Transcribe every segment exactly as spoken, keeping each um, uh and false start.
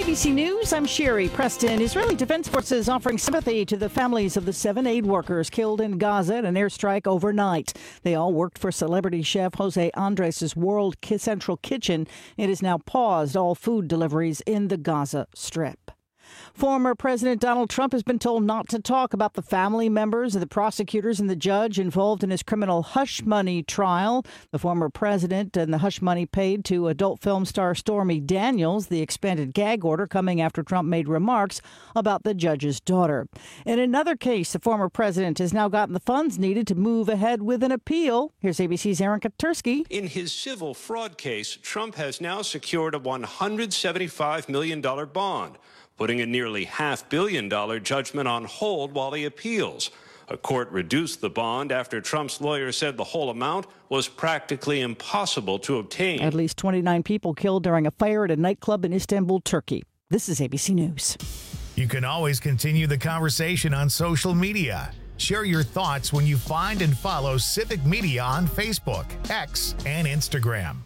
A B C News, I'm Sherry Preston. Israeli Defense Forces offering sympathy to the families of the seven aid workers killed in Gaza in an airstrike overnight. They all worked for celebrity chef Jose Andres' World Central Kitchen. It has now paused all food deliveries in the Gaza Strip. Former President Donald Trump has been told not to talk about the family members of the prosecutors and the judge involved in his criminal hush money trial. The former president and the hush money paid to adult film star Stormy Daniels, the expanded gag order coming after Trump made remarks about the judge's daughter. In another case, the former president has now gotten the funds needed to move ahead with an appeal. Here's A B C's Aaron Katursky. In his civil fraud case, Trump has now secured a one hundred seventy-five million dollars bond, putting a nearly half billion dollar judgment on hold while he appeals. A court reduced the bond after Trump's lawyer said the whole amount was practically impossible to obtain. At least twenty-nine people killed during a fire at a nightclub in Istanbul, Turkey. This is A B C News. You can always continue the conversation on social media. Share your thoughts when you find and follow Civic Media on Facebook, X, and Instagram.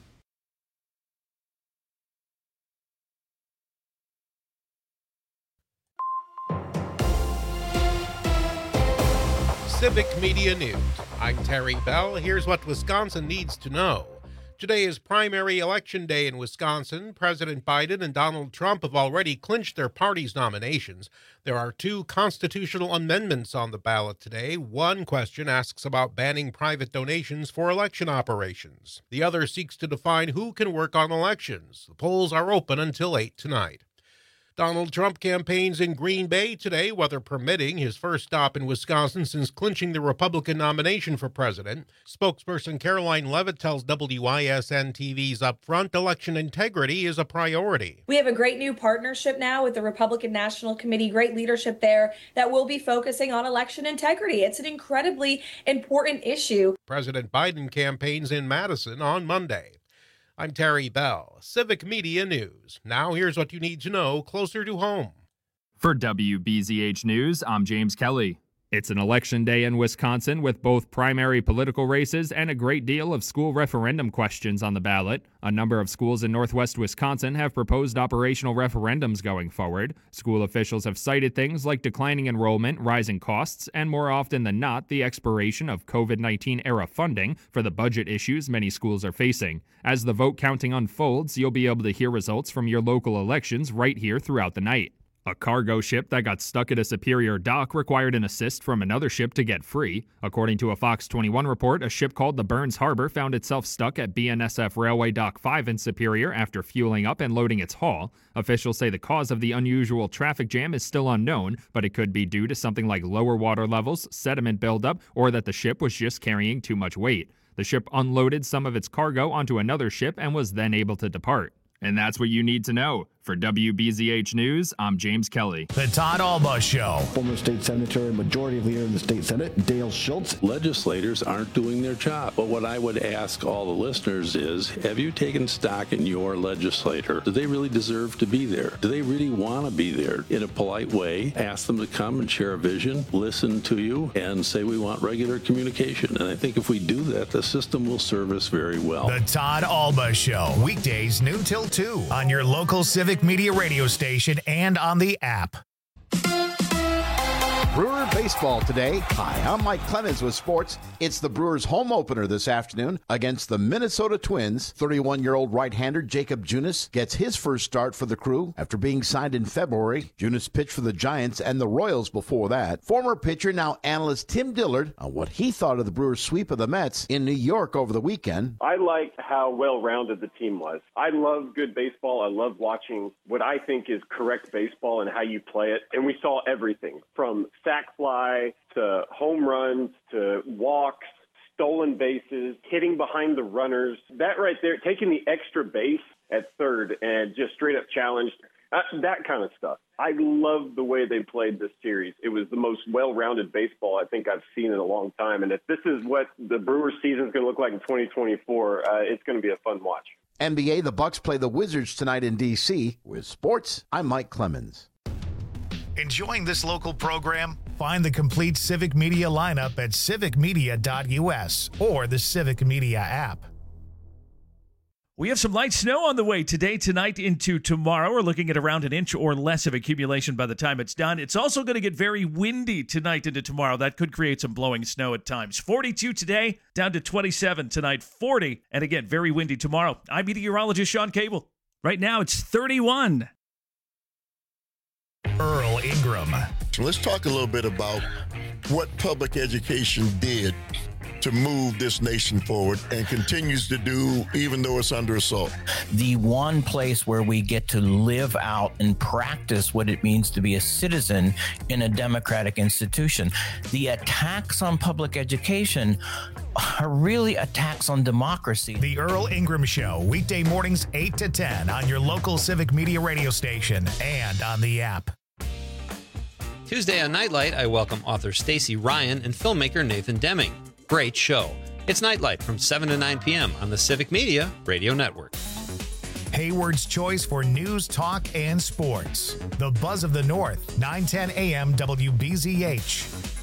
Civic Media News. I'm Terry Bell. Here's what Wisconsin needs to know. Today is primary election day in Wisconsin. President Biden and Donald Trump have already clinched their party's nominations. There are two constitutional amendments on the ballot today. One question asks about banning private donations for election operations. The other seeks to define who can work on elections. The polls are open until eight tonight. Donald Trump campaigns in Green Bay today, weather permitting, his first stop in Wisconsin since clinching the Republican nomination for president. Spokesperson Caroline Levitt tells W I S N T V's Upfront election integrity is a priority. We have a great new partnership now with the Republican National Committee, great leadership there that will be focusing on election integrity. It's an incredibly important issue. President Biden campaigns in Madison on Monday. I'm Terry Bell, Civic Media News. Now here's what you need to know closer to home. For W B Z H News, I'm James Kelly. It's an election day in Wisconsin with both primary political races and a great deal of school referendum questions on the ballot. A number of schools in northwest Wisconsin have proposed operational referendums going forward. School officials have cited things like declining enrollment, rising costs, and more often than not, the expiration of COVID nineteen era funding for the budget issues many schools are facing. As the vote counting unfolds, you'll be able to hear results from your local elections right here throughout the night. A cargo ship that got stuck at a Superior dock required an assist from another ship to get free. According to a Fox twenty-one report, a ship called the Burns Harbor found itself stuck at B N S F Railway Dock five in Superior after fueling up and loading its haul. Officials say the cause of the unusual traffic jam is still unknown, but it could be due to something like lower water levels, sediment buildup, or that the ship was just carrying too much weight. The ship unloaded some of its cargo onto another ship and was then able to depart. And that's what you need to know. For W B Z H News, I'm James Kelly. The Todd Alba Show. Former state senator and majority leader in the state senate, Dale Schultz. Legislators aren't doing their job. But what I would ask all the listeners is, have you taken stock in your legislator? Do they really deserve to be there? Do they really want to be there? In a polite way, ask them to come and share a vision, listen to you, and say we want regular communication. And I think if we do that, the system will serve us very well. The Todd Alba Show. Weekdays noon till two on your local Civic Media radio station and on the app. Brewer baseball today. Hi, I'm Mike Clemens with sports. It's the Brewers home opener this afternoon against the Minnesota Twins. thirty-one-year-old right-hander Jacob Junis gets his first start for the Crew after being signed in February. Junis pitched for the Giants and the Royals before that. Former pitcher, now analyst Tim Dillard, on what he thought of the Brewers' sweep of the Mets in New York over the weekend. I liked how well-rounded the team was. I love good baseball. I love watching what I think is correct baseball and how you play it. And we saw everything from sac fly to home runs to walks, stolen bases, hitting behind the runners. That right there, taking the extra base at third and just straight up challenged, uh, that kind of stuff. I love the way they played this series. It was the most well-rounded baseball I think I've seen in a long time. And if this is what the Brewers season is going to look like in twenty twenty-four, uh, it's going to be a fun watch. N B A, the Bucks play the Wizards tonight in D C. With sports, I'm Mike Clemens. Enjoying this local program? Find the complete Civic Media lineup at civic media dot u s or the Civic Media app. We have some light snow on the way today, tonight, into tomorrow. We're looking at around an inch or less of accumulation by the time it's done. It's also going to get very windy tonight into tomorrow. That could create some blowing snow at times. forty-two today, down to twenty-seven tonight, forty. And again, very windy tomorrow. I'm meteorologist Sean Cable. Right now, it's thirty-one. Earl Ingram. So let's talk a little bit about what public education did to move this nation forward and continues to do even though it's under assault. The one place where we get to live out and practice what it means to be a citizen in a democratic institution. The attacks on public education are really attacks on democracy. The Earl Ingram Show, weekday mornings eight to ten on your local Civic Media radio station and on the app. Tuesday on Nightlight, I welcome author Stacey Ryan and filmmaker Nathan Deming. Great show. It's Nightlight from seven to nine p.m. on the Civic Media Radio Network. Hayward's Choice for news, talk, and sports. The Buzz of the North, nine ten a.m. W B Z H.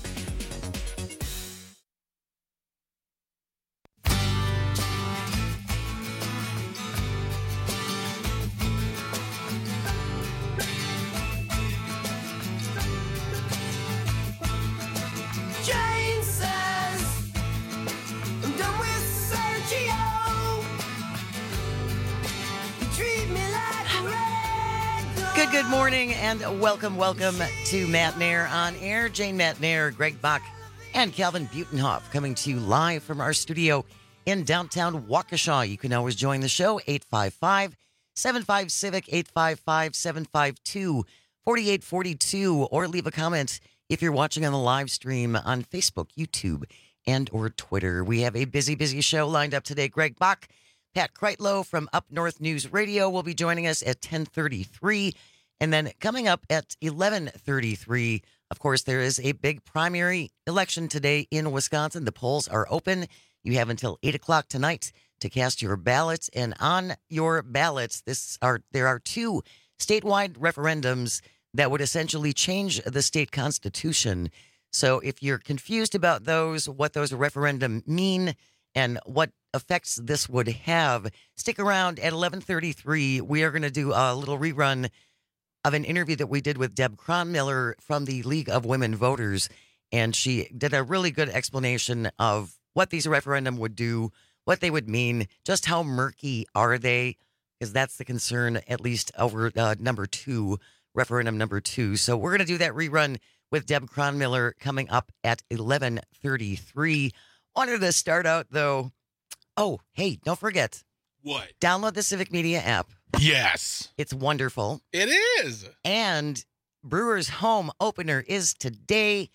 Good, good morning, and welcome, welcome to Matt Nair on Air. Jane Matt Nair, Greg Bach, and Calvin Butenhoff coming to you live from our studio in downtown Waukesha. You can always join the show, eight five five, seven five, CIVIC, eight five five, seven five two, four eight four two, or leave a comment if you're watching on the live stream on Facebook, YouTube, and or Twitter. We have a busy, busy show lined up today. Greg Bach, Pat Kreitlow from Up North News Radio will be joining us at ten thirty-three. And then coming up at eleven thirty-three, of course, there is a big primary election today in Wisconsin. The polls are open. You have until eight o'clock tonight to cast your ballots. And on your ballots, this are there are two statewide referendums that would essentially change the state constitution. So if you're confused about those, what those referendum mean, and what effects this would have, stick around at eleven thirty-three. We are going to do a little rerun of an interview that we did with Deb Cronmiller from the League of Women Voters. And she did a really good explanation of what these referendum would do, what they would mean, just how murky are they, because that's the concern, at least over uh, number two, referendum number two. So we're going to do that rerun with Deb Cronmiller coming up at eleven thirty-three. Wanted to start out, though. Oh, hey, don't forget. What? Download the Civic Media app. Yes. It's wonderful. It is. And Brewers home opener is today.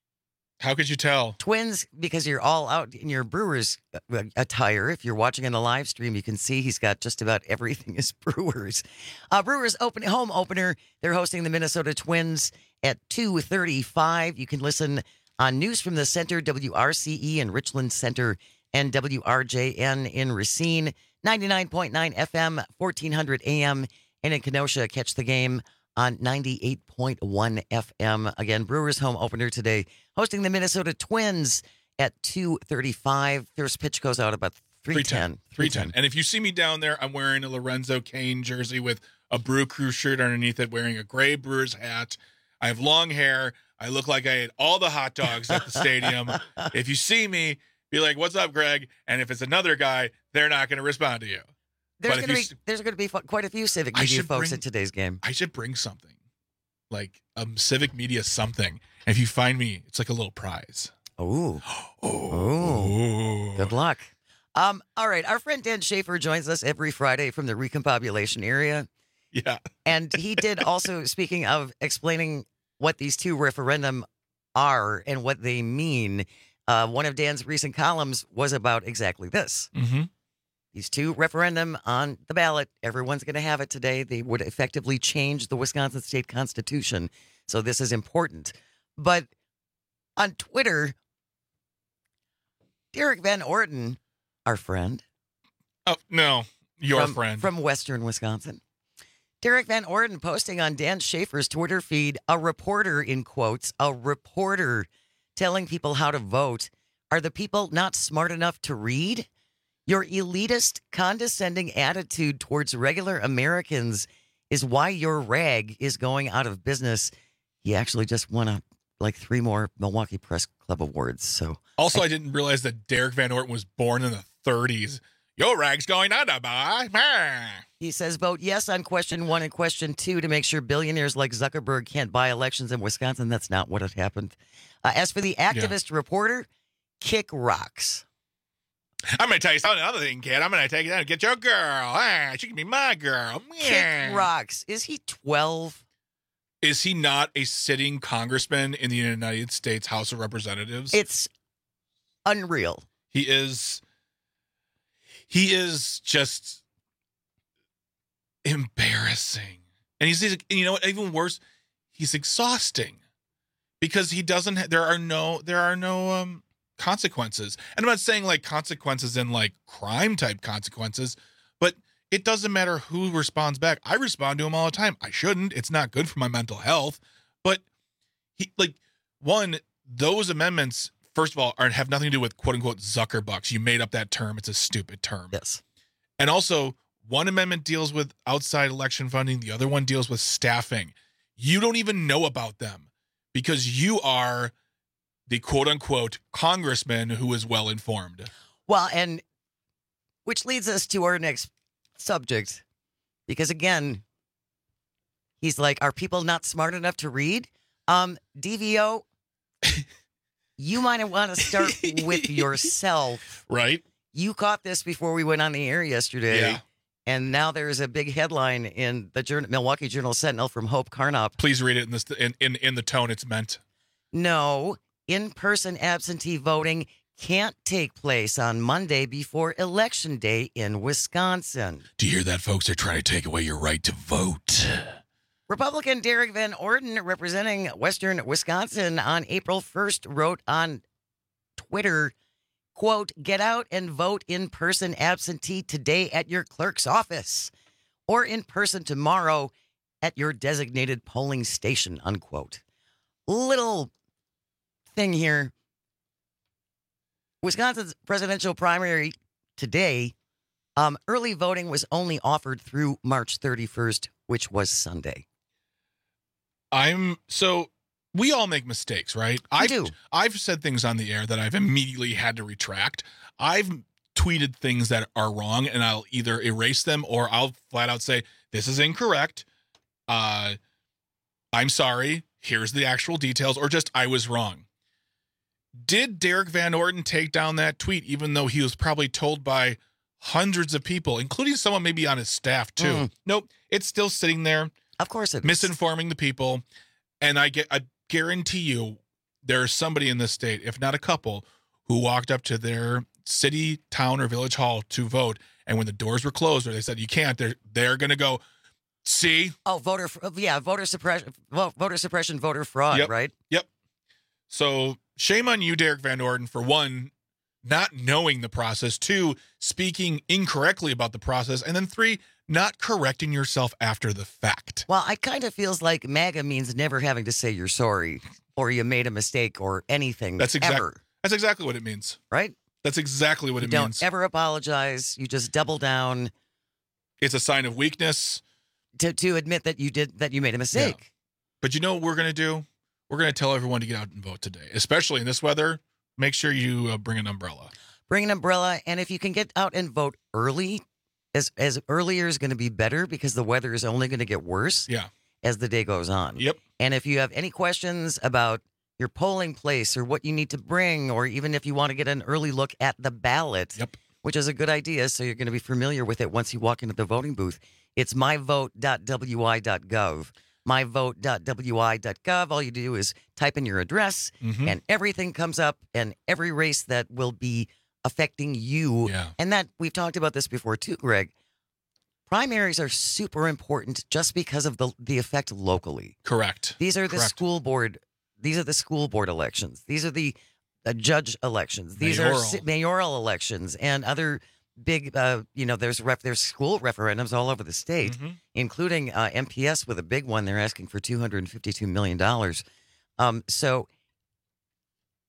How could you tell? Twins, because you're all out in your Brewers attire. If you're watching on the live stream, you can see he's got just about everything as Brewers. Uh, Brewers open home opener. They're hosting the Minnesota Twins at two thirty-five. You can listen on News from the Center, W R C E in Richland Center, and W R J N in Racine. ninety-nine point nine F M, fourteen hundred A M, and in Kenosha, catch the game on ninety-eight point one F M. Again, Brewers home opener today, hosting the Minnesota Twins at two thirty-five. First pitch goes out about three ten. three ten. And if you see me down there, I'm wearing a Lorenzo Cain jersey with a Brew Crew shirt underneath it, wearing a gray Brewers hat. I have long hair. I look like I ate all the hot dogs at the stadium. If you see me, be like, "What's up, Greg?" And if it's another guy, they're not going to respond to you. There's going to be there's going to be quite a few Civic Media folks bring, at today's game. I should bring something, like um Civic Media something. And if you find me, it's like a little prize. Oh, oh, good luck. Um, all right, our friend Dan Schaefer joins us every Friday from the recompopulation area. Yeah, and he did also, speaking of explaining what these two referendum are and what they mean. Uh, one of Dan's recent columns was about exactly this. Mm-hmm. These two referendum on the ballot, everyone's going to have it today. They would effectively change the Wisconsin state constitution. So this is important. But on Twitter, Derek Van Orden, our friend. Oh, no, your from, friend. From Western Wisconsin. Derek Van Orden posting on Dan Schaefer's Twitter feed, a reporter, in quotes, a reporter telling people how to vote. Are the people not smart enough to read? Your elitist, condescending attitude towards regular Americans is why your rag is going out of business. He actually just won a, like three more Milwaukee Press Club awards. So Also, I, I didn't realize that Derek Van Orton was born in the thirties. Your rag's going under, boy. He says vote yes on question one and question two to make sure billionaires like Zuckerberg can't buy elections in Wisconsin. That's not what had happened. Uh, as for the activist yeah. reporter, kick rocks. I'm going to tell you something, another thing, kid. I'm going to take you down and get your girl. Ah, she can be my girl. Kick rocks. Is he twelve? Is he not a sitting congressman in the United States House of Representatives? It's unreal. He is... He is just embarrassing. And he's, he's you know what, even worse, he's exhausting because he doesn't, ha- there are no, there are no um, consequences. And I'm not saying like consequences in like crime type consequences, but it doesn't matter who responds back. I respond to him all the time. I shouldn't. It's not good for my mental health. But he, like, one, those amendments, first of all, are, have nothing to do with quote unquote Zuckerbucks. You made up that term. It's a stupid term. Yes. And also, one amendment deals with outside election funding. The other one deals with staffing. You don't even know about them because you are the quote unquote congressman who is well informed. Well, and which leads us to our next subject, because again, he's like, are people not smart enough to read? Um, D V O, you might want to start with yourself. Right. You caught this before we went on the air yesterday. Yeah. And now there's a big headline in the Journal, Milwaukee Journal Sentinel from Hope Carnop. Please read it in, this, in, in, in the tone it's meant. No, in-person absentee voting can't take place on Monday before Election Day in Wisconsin. Do you hear that, folks? They're trying to take away your right to vote. Republican Derek Van Orden, representing Western Wisconsin on April first, wrote on Twitter, quote, get out and vote in person absentee today at your clerk's office or in person tomorrow at your designated polling station, unquote. Little thing here. Wisconsin's presidential primary today, um, early voting was only offered through March thirty-first, which was Sunday. I'm so we all make mistakes, right? I do. I've said things on the air that I've immediately had to retract. I've tweeted things that are wrong, and I'll either erase them or I'll flat out say, this is incorrect. Uh, I'm sorry. Here's the actual details, or just I was wrong. Did Derek Van Orden take down that tweet, even though he was probably told by hundreds of people, including someone maybe on his staff, too? Mm. Nope. It's still sitting there. Of course it is. Misinforming the people. And I get, I guarantee you there's somebody in this state, if not a couple, who walked up to their city, town, or village hall to vote. And when the doors were closed or they said, you can't, they're, they're going to go, see? Oh, voter, yeah, voter suppression, voter suppression, voter fraud, yep. right? Yep. So shame on you, Derek Van Orden, for one, not knowing the process, two, speaking incorrectly about the process, and then three, not correcting yourself after the fact. Well, it kind of feels like MAGA means never having to say you're sorry or you made a mistake or anything. That's exactly ever. That's exactly what it means. Right? That's exactly what you it don't means. Don't ever apologize. You just double down. It's a sign of weakness. To to admit that you did that you made a mistake. Yeah. But you know what we're going to do? We're going to tell everyone to get out and vote today, especially in this weather. Make sure you uh, bring an umbrella. Bring an umbrella, and if you can get out and vote early, as as earlier is going to be better because the weather is only going to get worse. Yeah. As the day goes on. Yep. And if you have any questions about your polling place or what you need to bring, or even if you want to get an early look at the ballot, yep. which is a good idea, so you're going to be familiar with it once you walk into the voting booth. It's my vote dot w i dot gov. my vote dot w i dot gov. All you do is type in your address, mm-hmm. and everything comes up, and every race that will be affecting you. Yeah. And that we've talked about this before too, Greg. Primaries are super important just because of the the effect locally. Correct. These are the Correct. school board. These are the school board elections. These are the uh, judge elections. These mayoral. are mayoral elections and other big. Uh, you know, there's ref, there's school referendums all over the state, mm-hmm. including uh, M P S with a big one. They're asking for two hundred fifty-two million dollars. Um, so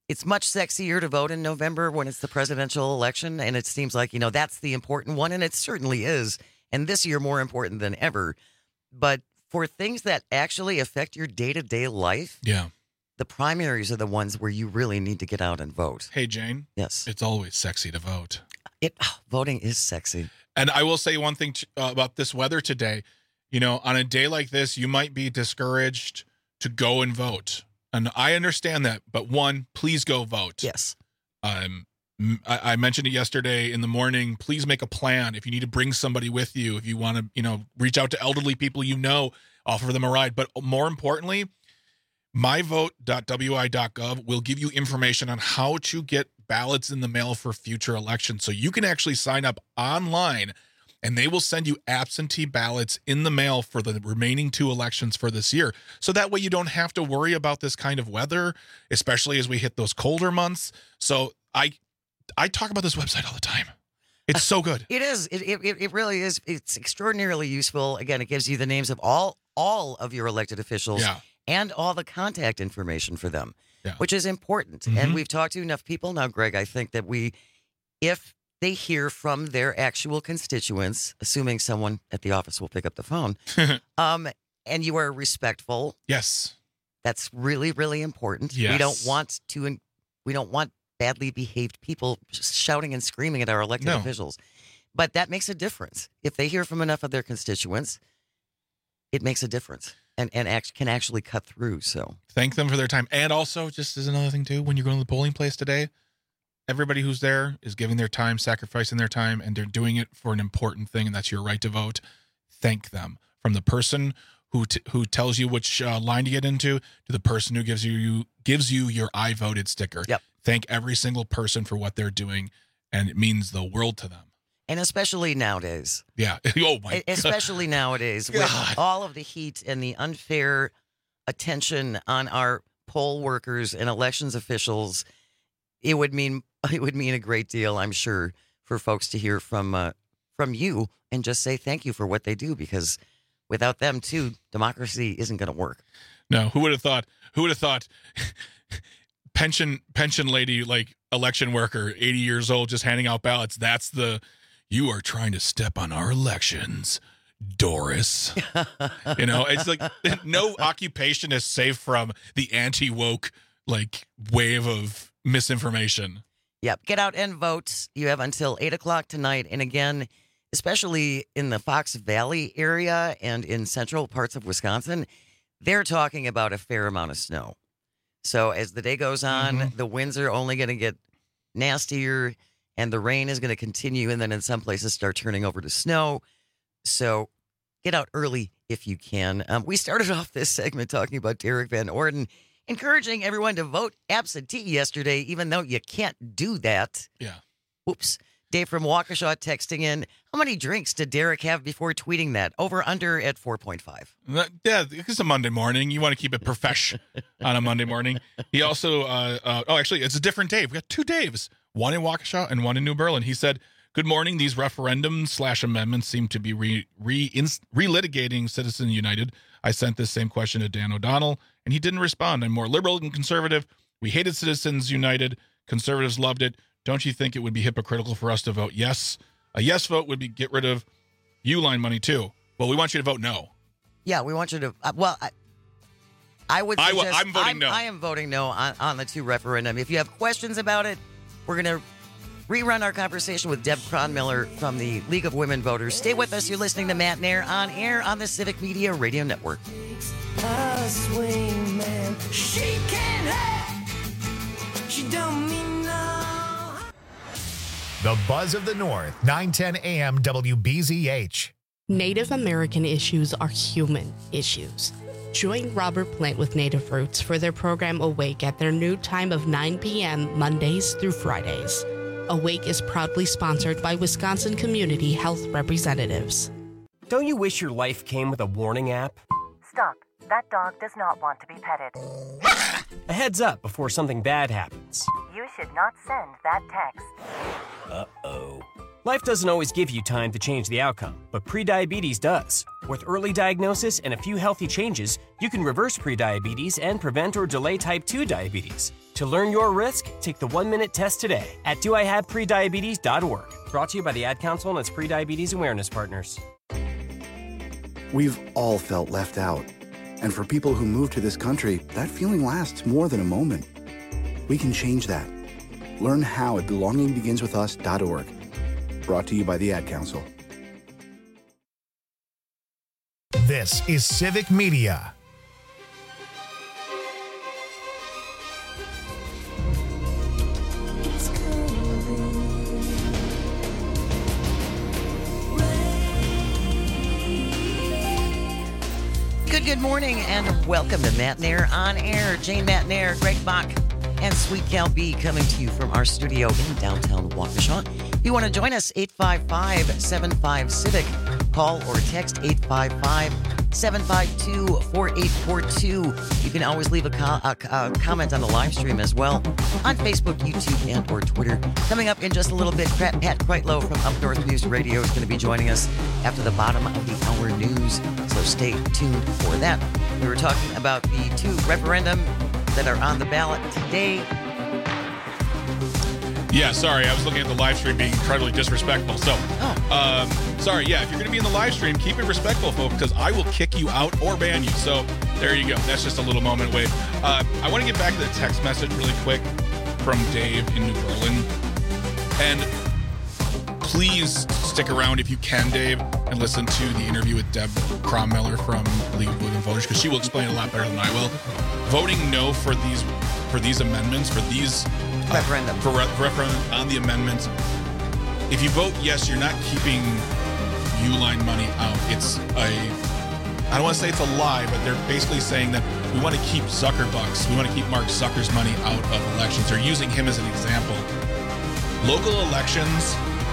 it's much sexier to vote in November when it's the presidential election, and it seems like, you know, that's the important one, and it certainly is, and this year more important than ever. But for things that actually affect your day-to-day life, yeah, the primaries are the ones where you really need to get out and vote. Hey, Jane. Yes. It's always sexy to vote. It oh, voting is sexy. And I will say one thing to, uh, about this weather today. You know, on a day like this, you might be discouraged to go and vote. And I understand that. But one, please go vote. Yes. Um, I, I mentioned it yesterday in the morning. Please make a plan. If you need to bring somebody with you, if you want to, you know, reach out to elderly people you know, offer them a ride. But more importantly, my vote dot w i dot gov will give you information on how to get ballots in the mail for future elections. So you can actually sign up online, and they will send you absentee ballots in the mail for the remaining two elections for this year. So that way you don't have to worry about this kind of weather, especially as we hit those colder months. So I I talk about this website all the time. It's so good. It is. It, it it really is. It's extraordinarily useful. Again, it gives you the names of all all of your elected officials Yeah. and all the contact information for them, Yeah. which is important. Mhm. And we've talked to enough people now, Greg. I think that we, if they hear from their actual constituents, assuming someone at the office will pick up the phone, um, and you are respectful. Yes. That's really, really important. We Yes. don't want to, we don't want badly behaved people just shouting and screaming at our elected No. officials. But that makes a difference. If they hear from enough of their constituents, it makes a difference and, and act, can actually cut through. So Thank them for their time. And also, just as another thing too, when you're going to the polling place today, everybody who's there is giving their time, sacrificing their time, and they're doing it for an important thing, and that's your right to vote. Thank them. From the person who t- who tells you which uh, line to get into to the person who gives you, you gives you your I voted sticker. Yep. Thank every single person for what they're doing, and it means the world to them. And especially nowadays. Yeah. Oh, my Especially God. nowadays with God. all of the heat and the unfair attention on our poll workers and elections officials, it would mean it would mean a great deal, I'm sure, for folks to hear from uh, from you and just say thank you for what they do, because without them too, democracy isn't going to work. No, who would have thought? Who would have thought? pension pension lady, like election worker, eighty years old, just handing out ballots. That's the, you are trying to step on our elections, Doris. You know, it's like no occupation is safe from the anti-woke like wave of misinformation. Yep. Get out and vote. You have until eight o'clock tonight. And again, especially in the Fox Valley area and in central parts of Wisconsin, they're talking about a fair amount of snow. So as the day goes on, Mhm. the winds are only going to get nastier and the rain is going to continue. And then in some places start turning over to snow. So get out early if you can. Um, we started off this segment talking about Derek Van Orden, encouraging everyone to vote absentee yesterday, even though you can't do that. Yeah. Whoops. Dave from Waukesha texting in, how many drinks did Derek have before tweeting that? Over under at four point five. That- Yeah, it's a Monday morning. You want to keep it profesh on a Monday morning. He also, uh, uh, oh, actually, it's a different Dave. We got two Daves, one in Waukesha and one in New Berlin. He said, good morning. These referendums slash amendments seem to be re, re ins, relitigating Citizens United. I sent this same question to Dan O'Donnell, and he didn't respond. I'm more liberal than conservative. We hated Citizens United. Conservatives loved it. Don't you think it would be hypocritical for us to vote yes? A yes vote would be get rid of Uline money, too. Well, we want you to vote no. Yeah, we want you to. Uh, well, I, I would. I w- Suggest, I'm voting I'm, no. I am voting no on, on the two referendum. If you have questions about it, we're going to rerun our conversation with Deb Cronmiller from the League of Women Voters. Stay with us. You're listening to Matt Nair on air on the Civic Media Radio Network. A swing man, she can't have, she don't mean no. The Buzz of the North, nine ten A M W B Z H. Native American issues are human issues. Join Robert Plant with Native Roots for their program Awake at their new time of nine p.m. Mondays through Fridays. Awake is proudly sponsored by Wisconsin Community Health Representatives. Don't you wish your life came with a warning app? Stop. That dog does not want to be petted. A heads up before something bad happens. You should not send that text. Uh-oh. Life doesn't always give you time to change the outcome, but prediabetes does. With early diagnosis and a few healthy changes, you can reverse prediabetes and prevent or delay type two diabetes. To learn your risk, take the one-minute test today at do I have prediabetes dot org. Brought to you by the Ad Council and its prediabetes awareness partners. We've all felt left out. And for people who move to this country, that feeling lasts more than a moment. We can change that. Learn how at belonging begins with us dot org. Brought to you by the Ad Council. This is Civic Media. Good, good morning, and welcome to Matt Nair on Air. Jane Matt Nair, Greg Bach, and Sweet Cal B coming to you from our studio in downtown Waukesha. If you want to join us, eight five five, seven five, CIVIC. Call or text eight five five, seven five two, four eight four two. You can always leave a, co- a, a comment on the live stream as well on Facebook, YouTube, and or Twitter. Coming up in just a little bit, Pat, Pat Quitlow from Up North News Radio is going to be joining us after the bottom of the hour news, so stay tuned for that. We were talking about the two referendum that are on the ballot today. Yeah, sorry, I was looking at the live stream being incredibly disrespectful. So, um, sorry, yeah, if you're going to be in the live stream, keep it respectful, folks, because I will kick you out or ban you. So, there you go. That's just a little moment away. Uh, I want to get back to the text message really quick from Dave in New Berlin. And please stick around if you can, Dave, and listen to the interview with Deb Crommeller from League of Women Voters, because she will explain it a lot better than I will. Voting no for these for these amendments, for these uh, referendum, for re- referendum on the amendments. If you vote yes, you're not keeping Uline money out. It's a I don't want to say it's a lie, but they're basically saying that we want to keep Zuckerbucks, we want to keep Mark Zucker's money out of elections. They're using him as an example. Local elections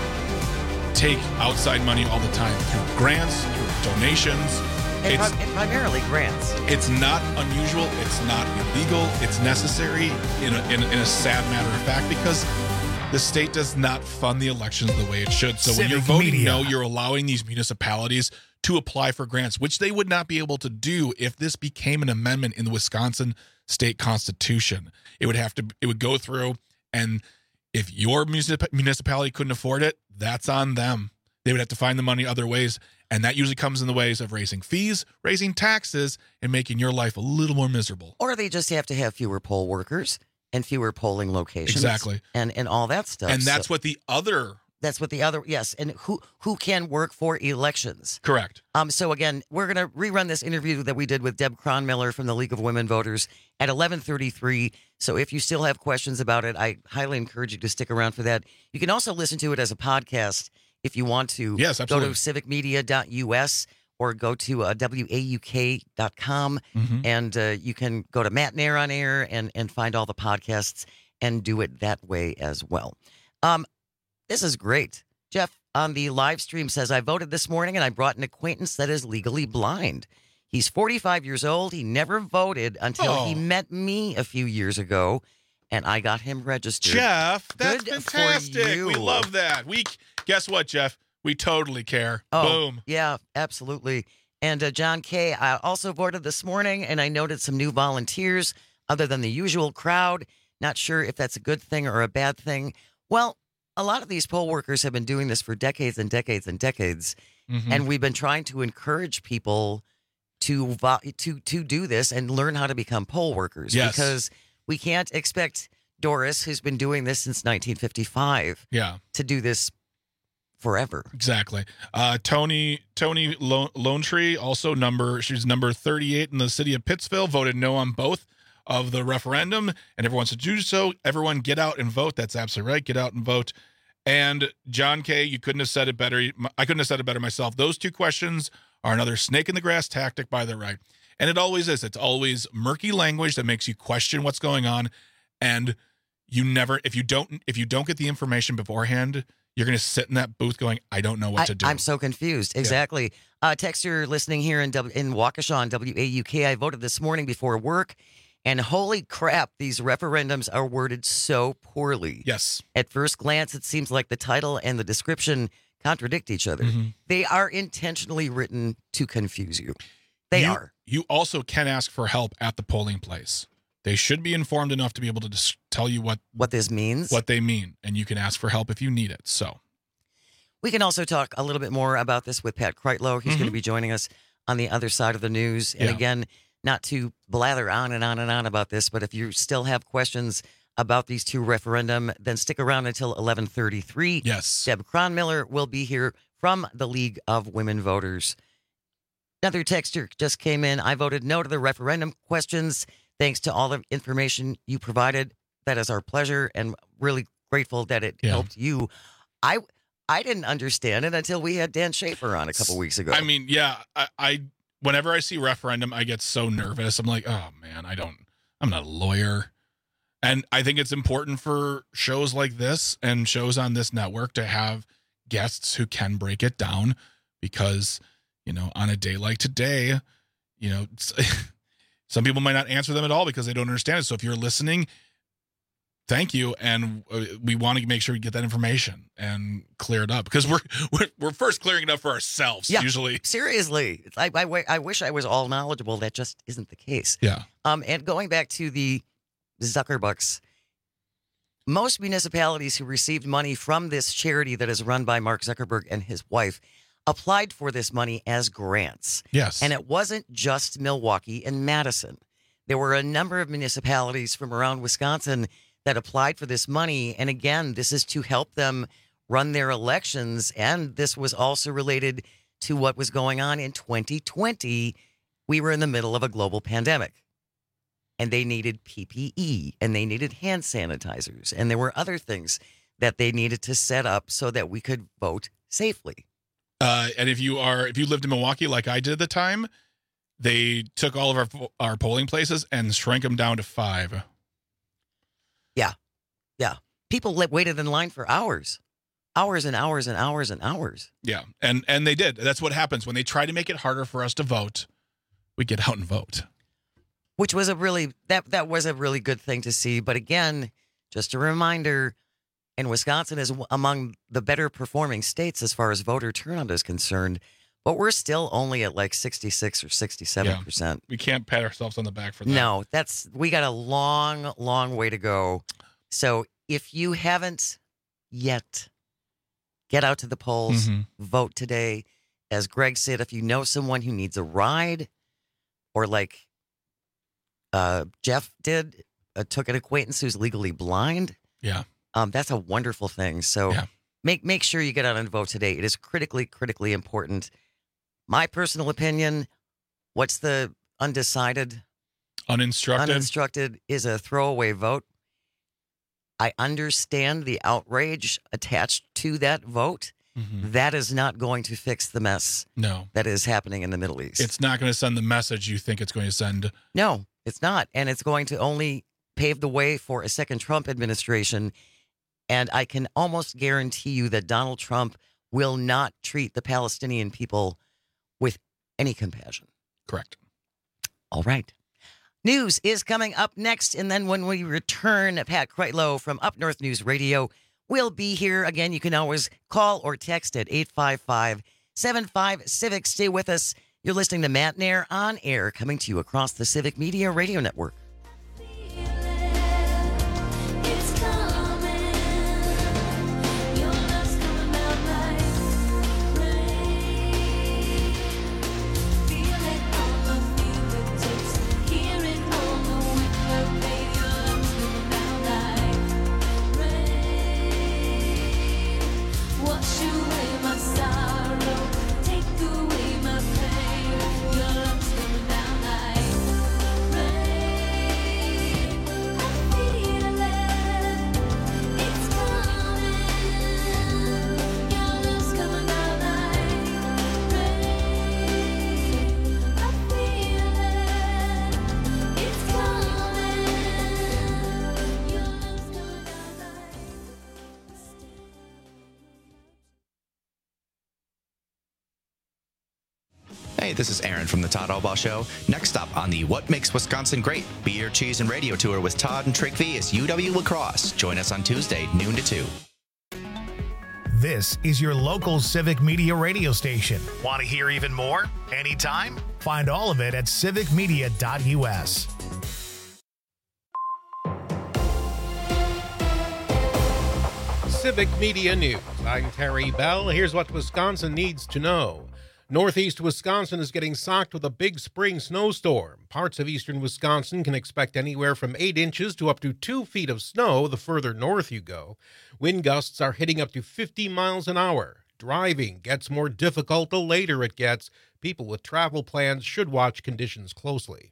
take outside money all the time through grants, through donations. And, It's, prim- and primarily grants. it's not unusual. It's not illegal. It's necessary in a, in, a- in a sad matter of fact, because the state does not fund the elections the way it should. So when you're Civic voting Media. no, you're allowing these municipalities to apply for grants, which they would not be able to do if this became an amendment in the Wisconsin state constitution. It would have to, it would go through, and if your municip- municipality couldn't afford it, that's on them. They would have to find the money other ways, and that usually comes in the ways of raising fees, raising taxes, and making your life a little more miserable. Or they just have to have fewer poll workers and fewer polling locations. Exactly. And and all that stuff. And that's So what the other... that's what the other, yes. And who who can work for elections. Correct. Um. So again, we're going to rerun this interview that we did with Deb Crommeller from the League of Women Voters at eleven thirty-three. So if you still have questions about it, I highly encourage you to stick around for that. You can also listen to it as a podcast if you want to. Yes, absolutely. Go to civic media dot U S or go to uh, W A U K dot com, Mhm. and uh, you can go to Matt Nair on Air and, and find all the podcasts and do it that way as well. Um, this is great. Jeff on the live stream says, I voted this morning and I brought an acquaintance that is legally blind. He's forty-five years old. He never voted until Oh. he met me a few years ago, and I got him registered. Jeff, that's Good for fantastic. you. We love that. We Guess what, Jeff? We totally care. Oh, Boom. yeah, absolutely. And uh, John K., I also voted this morning, and I noted some new volunteers other than the usual crowd. Not sure if that's a good thing or a bad thing. Well, a lot of these poll workers have been doing this for decades and decades and decades, Mhm. and we've been trying to encourage people to vo- to to do this and learn how to become poll workers. Yes. Because we can't expect Doris, who's been doing this since nineteen fifty-five, Yeah. to do this forever. Exactly. Uh, Tony Tony Lo- Lone Tree, also number she's number thirty-eight in the city of Pittsville, voted no on both of the referendum, and everyone wants to do so. Everyone get out and vote. That's absolutely right. Get out and vote. And John K., you couldn't have said it better. I couldn't have said it better myself. Those two questions are another snake in the grass tactic by the right. And it always is. It's always murky language that makes you question what's going on. And you never, if you don't, if you don't get the information beforehand, you're going to sit in that booth going, I don't know what I, to do. I'm so confused. Exactly. Uh, texter listening here in w- in Waukesha on W A U K. I voted this morning before work, And holy crap, these referendums are worded so poorly. Yes. At first glance, it seems like the title and the description contradict each other. Mm-hmm. They are intentionally written to confuse you. They you, are. You also can ask for help at the polling place. They should be informed enough to be able to dis- tell you what what this means, what they mean, and you can ask for help if you need it. So, we can also talk a little bit more about this with Pat Kreitlow. He's Mm-hmm. going to be joining us on the other side of the news. And Yeah. again, not to blather on and on and on about this, but if you still have questions about these two referendum, then stick around until eleven thirty-three. Yes. Deb Cronmiller will be here from the League of Women Voters. Another texter just came in. I voted no to the referendum questions. Thanks to all the information you provided. That is our pleasure, and really grateful that it Yeah. helped you. I I didn't understand it until we had Dan Schaefer on a couple weeks ago. I mean, yeah, I, I whenever I see referendum, I get so nervous. I'm like, oh man, I don't, I'm not a lawyer. And I think it's important for shows like this and shows on this network to have guests who can break it down, because, you know, on a day like today, you know, some people might not answer them at all because they don't understand it. So if you're listening, thank you. And we want to make sure we get that information and clear it up, because we're, we're, we're first clearing it up for ourselves. Yeah, usually. Seriously. I, I, I wish I was all knowledgeable. That just isn't the case. Yeah. Um, and going back to the Zuckerbucks, most municipalities who received money from this charity that is run by Mark Zuckerberg and his wife applied for this money as grants. Yes. And it wasn't just Milwaukee and Madison. There were a number of municipalities from around Wisconsin that applied for this money. And again, this is to help them run their elections. And this was also related to what was going on in twenty twenty. We were in the middle of a global pandemic, and they needed P P E, and they needed hand sanitizers, and there were other things that they needed to set up so that we could vote safely. Uh, and if you are, if you lived in Milwaukee like I did at the time, they took all of our our polling places and shrank them down to five. Yeah, yeah. People li- waited in line for hours, hours and hours and hours and hours. Yeah, and and they did. That's what happens when they try to make it harder for us to vote. We get out and vote, Which was a really that that was a really good thing to see. But again, just a reminder. And Wisconsin is among the better performing states as far as voter turnout is concerned, but we're still only at like sixty-six or sixty-seven percent. We can't pat ourselves on the back for that. No, that's we got a long, long way to go. So if you haven't yet, get out to the polls, Mhm. vote today. As Greg said, if you know someone who needs a ride, or like uh, Jeff did, uh, took an acquaintance who's legally blind. Yeah. Um, that's a wonderful thing. So make make sure you get out and vote today. It is critically, critically important. My personal opinion, what's the undecided? Uninstructed. Uninstructed is a throwaway vote. I understand the outrage attached to that vote. Mhm. That is not going to fix the mess No, that is happening in the Middle East. it's not going to send the message you think it's going to send. No, it's not. And it's going to only pave the way for a second Trump administration. And I can almost guarantee you that Donald Trump will not treat the Palestinian people with any compassion. Correct. All right. News is coming up next. And then when we return, Pat Kreitlow from Up North News Radio will be here. Again, you can always call or text at eight five five, seven five, Civic. Stay with us. You're listening to Matt Nair on air, coming to you across the Civic Media Radio Network. Take away my pain, your love's coming down like rain. Hey, this is Aaron from the Todd Albaugh Show. Next stop on the What Makes Wisconsin Great Beer, Cheese, and Radio Tour with Todd and Trigby is U W La Crosse. Join us on Tuesday, noon to two. This is your local Civic Media radio station. Want to hear even more? Anytime? Find all of it at civic media dot u s. Civic Media News. I'm Terry Bell. Here's what Wisconsin needs to know. Northeast Wisconsin is getting socked with a big spring snowstorm. Parts of eastern Wisconsin can expect anywhere from eight inches to up to two feet of snow the further north you go. Wind gusts are hitting up to fifty miles an hour. Driving gets more difficult the later it gets. People with travel plans should watch conditions closely.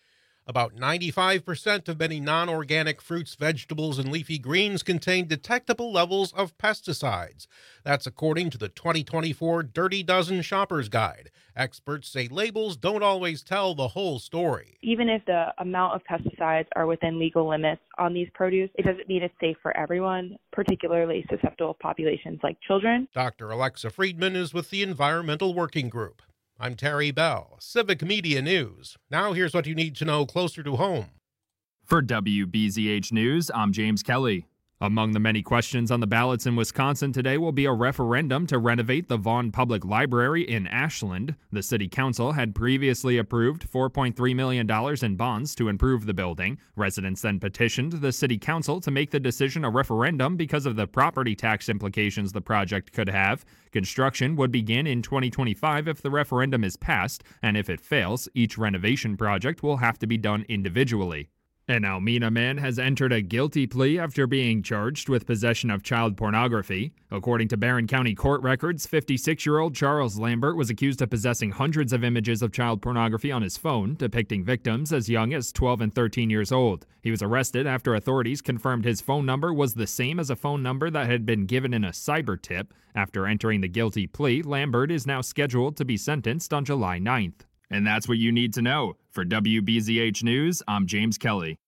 About ninety-five percent of many non-organic fruits, vegetables, and leafy greens contain detectable levels of pesticides. That's according to the twenty twenty-four Dirty Dozen Shopper's Guide. Experts say labels don't always tell the whole story. Even if the amount of pesticides are within legal limits on these produce, it doesn't mean it's safe for everyone, particularly susceptible populations like children. Doctor Alexa Friedman is with the Environmental Working Group. I'm Terry Bell, Civic Media News. Now here's what you need to know closer to home. For W B Z H News, I'm James Kelly. Among the many questions on the ballots in Wisconsin today will be a referendum to renovate the Vaughn Public Library in Ashland. The city council had previously approved four point three million dollars in bonds to improve the building. Residents then petitioned the city council to make the decision a referendum because of the property tax implications the project could have. Construction would begin in twenty twenty-five if the referendum is passed, and if it fails, each renovation project will have to be done individually. An Almena man has entered a guilty plea after being charged with possession of child pornography. According to Barron County court records, fifty-six-year-old Charles Lambert was accused of possessing hundreds of images of child pornography on his phone, depicting victims as young as twelve and thirteen years old. He was arrested after authorities confirmed his phone number was the same as a phone number that had been given in a cyber tip. After entering the guilty plea, Lambert is now scheduled to be sentenced on July ninth. And that's what you need to know. For W B Z H News, I'm James Kelly.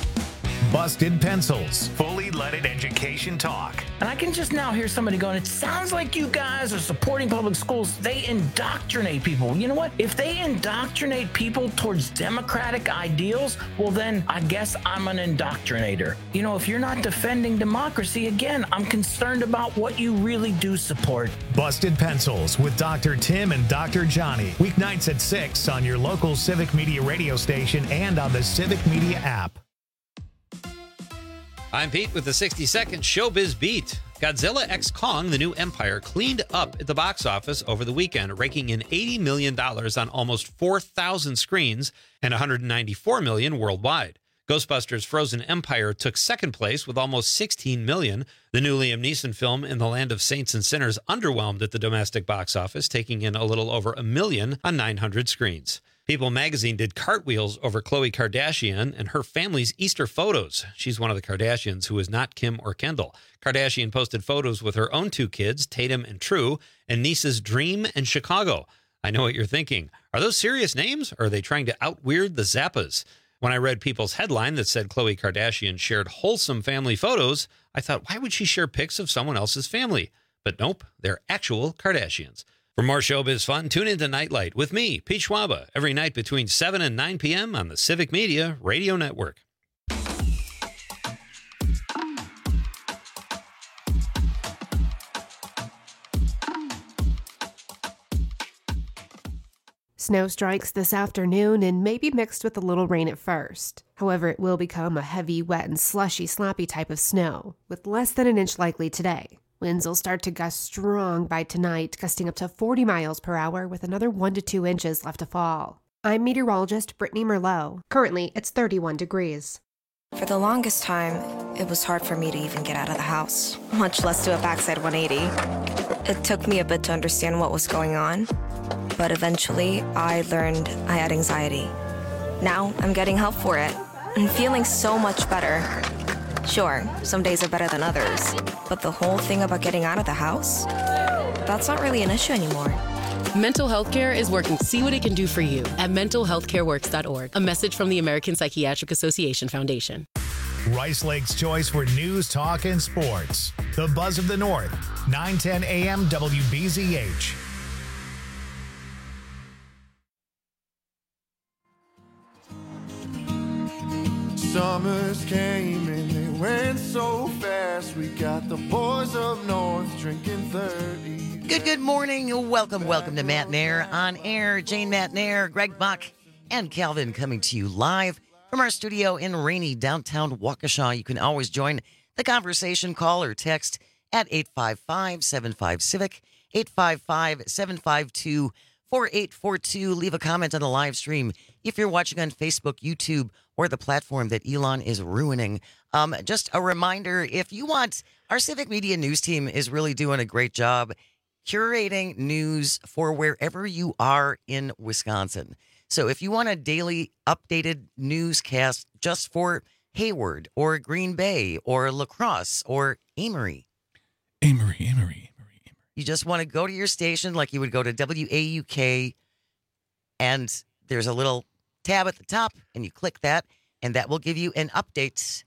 Busted Pencils, fully leaded education talk. And I can just now hear somebody going, it sounds like you guys are supporting public schools. They indoctrinate people. You know what? If they indoctrinate people towards democratic ideals, well, then I guess I'm an indoctrinator. You know, if you're not defending democracy, again, I'm concerned about what you really do support. Busted Pencils with Doctor Tim and Doctor Johnny. Weeknights at six on your local Civic Media radio station and on the Civic Media app. I'm Pete with the sixty second Showbiz Beat. Godzilla X Kong, the new Empire, cleaned up at the box office over the weekend, raking in eighty million dollars on almost four thousand screens and one hundred ninety-four million dollars worldwide. Ghostbusters Frozen Empire took second place with almost sixteen million dollars. The new Liam Neeson film In the Land of Saints and Sinners underwhelmed at the domestic box office, taking in a little over a million on nine hundred screens. People magazine did cartwheels over Khloe Kardashian and her family's Easter photos. She's one of the Kardashians who is not Kim or Kendall. Kardashian posted photos with her own two kids, Tatum and True, and nieces Dream and Chicago. I know what you're thinking. Are those serious names, or are they trying to out-weird the Zappas? When I read People's headline that said Khloe Kardashian shared wholesome family photos, I thought, why would she share pics of someone else's family? But nope, they're actual Kardashians. For more showbiz fun, tune into Nightlight with me, Pete Schwaba, every night between seven and nine p.m. on the Civic Media Radio Network. Snow strikes this afternoon and may be mixed with a little rain at first. However, it will become a heavy, wet, and slushy, sloppy type of snow, with less than an inch likely today. Winds will start to gust strong by tonight, gusting up to forty miles per hour with another one to two inches left to fall. I'm meteorologist Brittany Merlot. Currently, it's thirty-one degrees. For the longest time, it was hard for me to even get out of the house, much less do a backside one eighty. It took me a bit to understand what was going on, but eventually I learned I had anxiety. Now I'm getting help for it and feeling so much better. Sure, some days are better than others, but the whole thing about getting out of the house, that's not really an issue anymore. Mental health care is working to see what it can do for you at mental health care works dot org. A message from the American Psychiatric Association Foundation. Rice Lake's choice for news, talk, and sports. The Buzz of the North, nine ten a.m. W B Z H. Summers came and they went so fast. We got the boys up north drinking thirty. Good, good morning. Welcome, welcome to Matt Nair on air. Jane Matt Nair, Greg Buck, and Calvin coming to you live from our studio in rainy downtown Waukesha. You can always join the conversation, call or text at eight five five, seven five, CIVIC, eight five five, seven five two, four eight four two. Leave a comment on the live stream if you're watching on Facebook, YouTube, or the platform that Elon is ruining. Um, just a reminder, if you want, our Civic Media News team is really doing a great job curating news for wherever you are in Wisconsin. So if you want a daily updated newscast just for Hayward or Green Bay or La Crosse or Amory. Amory, Amory, Amory. You just want to go to your station like you would go to W A U K, and there's a little tab at the top, and you click that, and that will give you an update.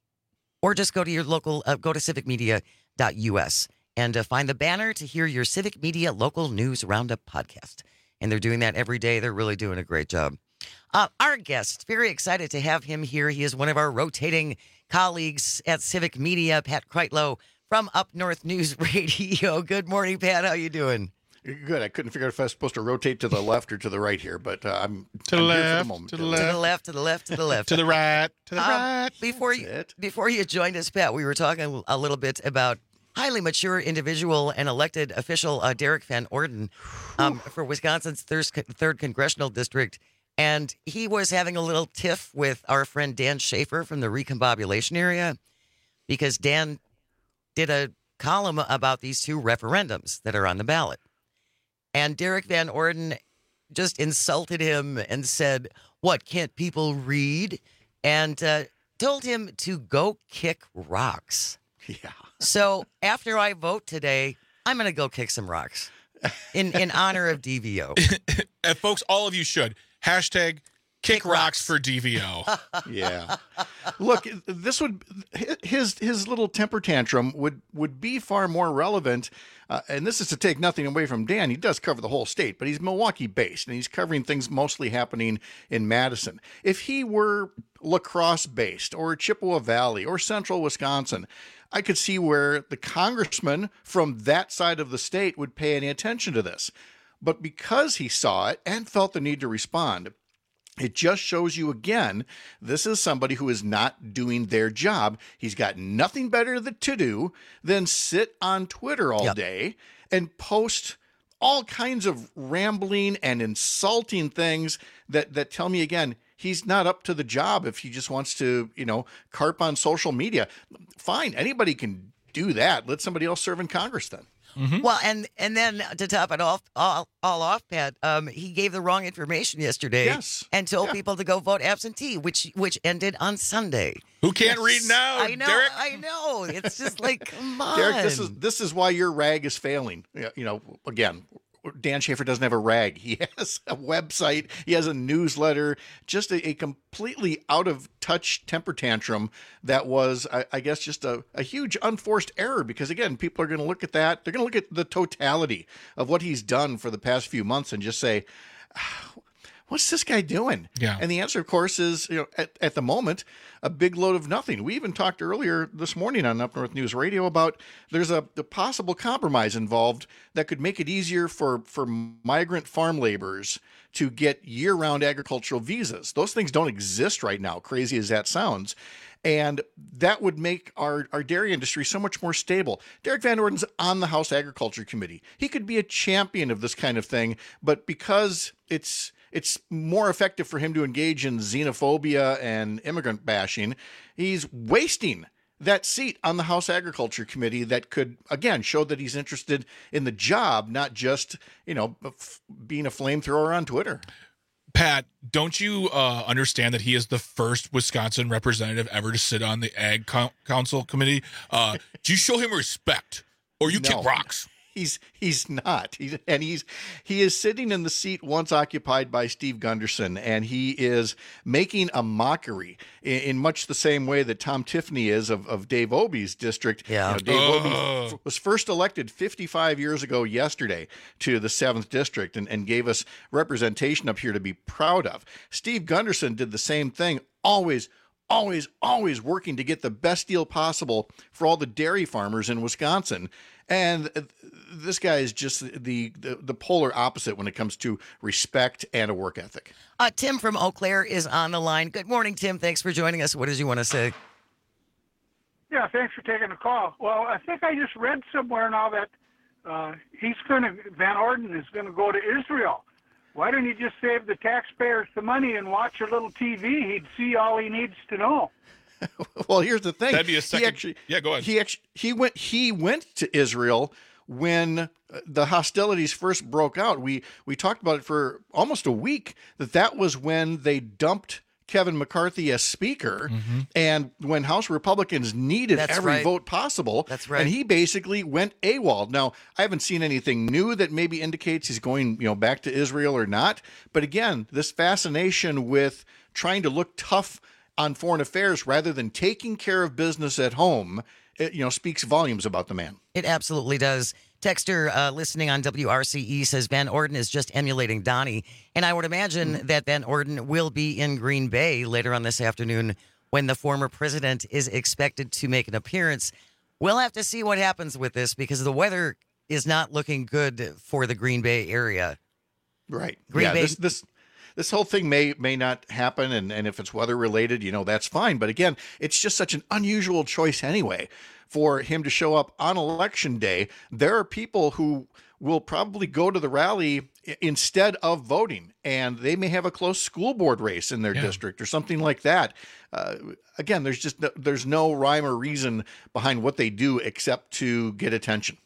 Or just go to your local, uh, go to civic media dot U S and uh, find the banner to hear your Civic Media Local News Roundup podcast. And they're doing that every day. They're really doing a great job. Uh, our guest, very excited to have him here. He is one of our rotating colleagues at Civic Media, Pat Kreitlow from Up North News Radio. Good morning, Pat. How you doing? Good. I couldn't figure out if I was supposed to rotate to the left or to the right here, but uh, I'm to the I'm here left, for the moment. to the To the left, to the left, to the left. To the right, to the Um, right. Before you, before you joined us, Pat, we were talking a little bit about highly mature individual and elected official uh, Derek Van Orden um, for Wisconsin's third, third congressional district. And he was having a little tiff with our friend Dan Schaefer from the recombobulation area because Dan did a column about these two referendums that are on the ballot. And Derek Van Orden just insulted him and said, what, can't people read? And uh, told him to go kick rocks. Yeah. So after I vote today, I'm going to go kick some rocks in, in honor of D V O. And folks, all of you should. Hashtag kick, kick rocks. rocks for D V O. Yeah. Look, this would his his little temper tantrum would would be far more relevant. Uh, and this is to take nothing away from Dan. He does cover the whole state, but he's Milwaukee based and he's covering things mostly happening in Madison. If he were La Crosse based or Chippewa Valley or Central Wisconsin, I could see where the congressman from that side of the state would pay any attention to this. But because he saw it and felt the need to respond, it just shows you again, this is somebody who is not doing their job. He's got nothing better to do than sit on Twitter all yep. day and post all kinds of rambling and insulting things that, that tell me, again, he's not up to the job if he just wants to, you know, carp on social media. Fine, anybody can do that. Let somebody else serve in Congress then. Mm-hmm. Well, and and then to top it off, all, all off, Pat, um, he gave the wrong information yesterday yes. and told yeah. people to go vote absentee, which which ended on Sunday. Who can't yes. read now? I know, Derek? I know. It's just like, come on, Derek. This is this is why your rag is failing. You know, again. Dan Schaefer doesn't have a rag. He has a website. He has a newsletter. Just a, a completely out of touch temper tantrum that was, I, I guess, just a, a huge unforced error. Because again, people are going to look at that. They're going to look at the totality of what he's done for the past few months and just say, what's this guy doing? Yeah. And the answer, of course, is, you know, at, at the moment, a big load of nothing. We even talked earlier this morning on Up North News Radio about there's a, a possible compromise involved that could make it easier for, for migrant farm laborers to get year-round agricultural visas. Those things don't exist right now, crazy as that sounds. And that would make our, our dairy industry so much more stable. Derek Van Orden's on the House Agriculture Committee. He could be a champion of this kind of thing, but because it's it's more effective for him to engage in xenophobia and immigrant bashing, he's wasting that seat on the House Agriculture Committee that could, again, show that he's interested in the job, not just, you know, f- being a flamethrower on Twitter. Pat, don't you uh, understand that he is the first Wisconsin representative ever to sit on the Ag Co- Council Committee? Uh, do you show him respect, or you no. kick rocks? He's he's not. He's, and he's he is sitting in the seat once occupied by Steve Gunderson, and he is making a mockery in, in much the same way that Tom Tiffany is of, of Dave Obey's district. Yeah. You know, Dave Oh. Obey f- was first elected fifty-five years ago yesterday to the seventh district and, and gave us representation up here to be proud of. Steve Gunderson did the same thing, always always, always working to get the best deal possible for all the dairy farmers in Wisconsin. And this guy is just the, the, the polar opposite when it comes to respect and a work ethic. Uh, Tim from Eau Claire is on the line. Good morning, Tim. Thanks for joining us. What did you want to say? Yeah, thanks for taking the call. Well, I think I just read somewhere now that uh, he's going to, Van Orden is going to go to Israel. Why don't he just save the taxpayers the money and watch a little T V? He'd see all he needs to know. Well, here's the thing. That'd be a second. He actually, yeah, go ahead. He actually he went he went to Israel when the hostilities first broke out. We we talked about it for almost a week. That that was when they dumped Kevin McCarthy as Speaker, mm-hmm. and when House Republicans needed That's every right. vote possible. That's right. And he basically went AWOL. Now, I haven't seen anything new that maybe indicates he's going, you know, back to Israel or not. But again, this fascination with trying to look tough on foreign affairs rather than taking care of business at home, it, you know, speaks volumes about the man. It absolutely does. Texter uh, listening on W R C E says Van Orden is just emulating Donnie. And I would imagine mm-hmm. that Van Orden will be in Green Bay later on this afternoon when the former president is expected to make an appearance. We'll have to see what happens with this because the weather is not looking good for the Green Bay area. Right. Green yeah, Bay. This, this this whole thing may may not happen, and, and if it's weather related, you know, that's fine. But again, it's just such an unusual choice anyway for him to show up on election day. There are people who will probably go to the rally instead of voting, and they may have a close school board race in their Yeah. district or something like that. Uh, again, there's just no, there's no rhyme or reason behind what they do except to get attention.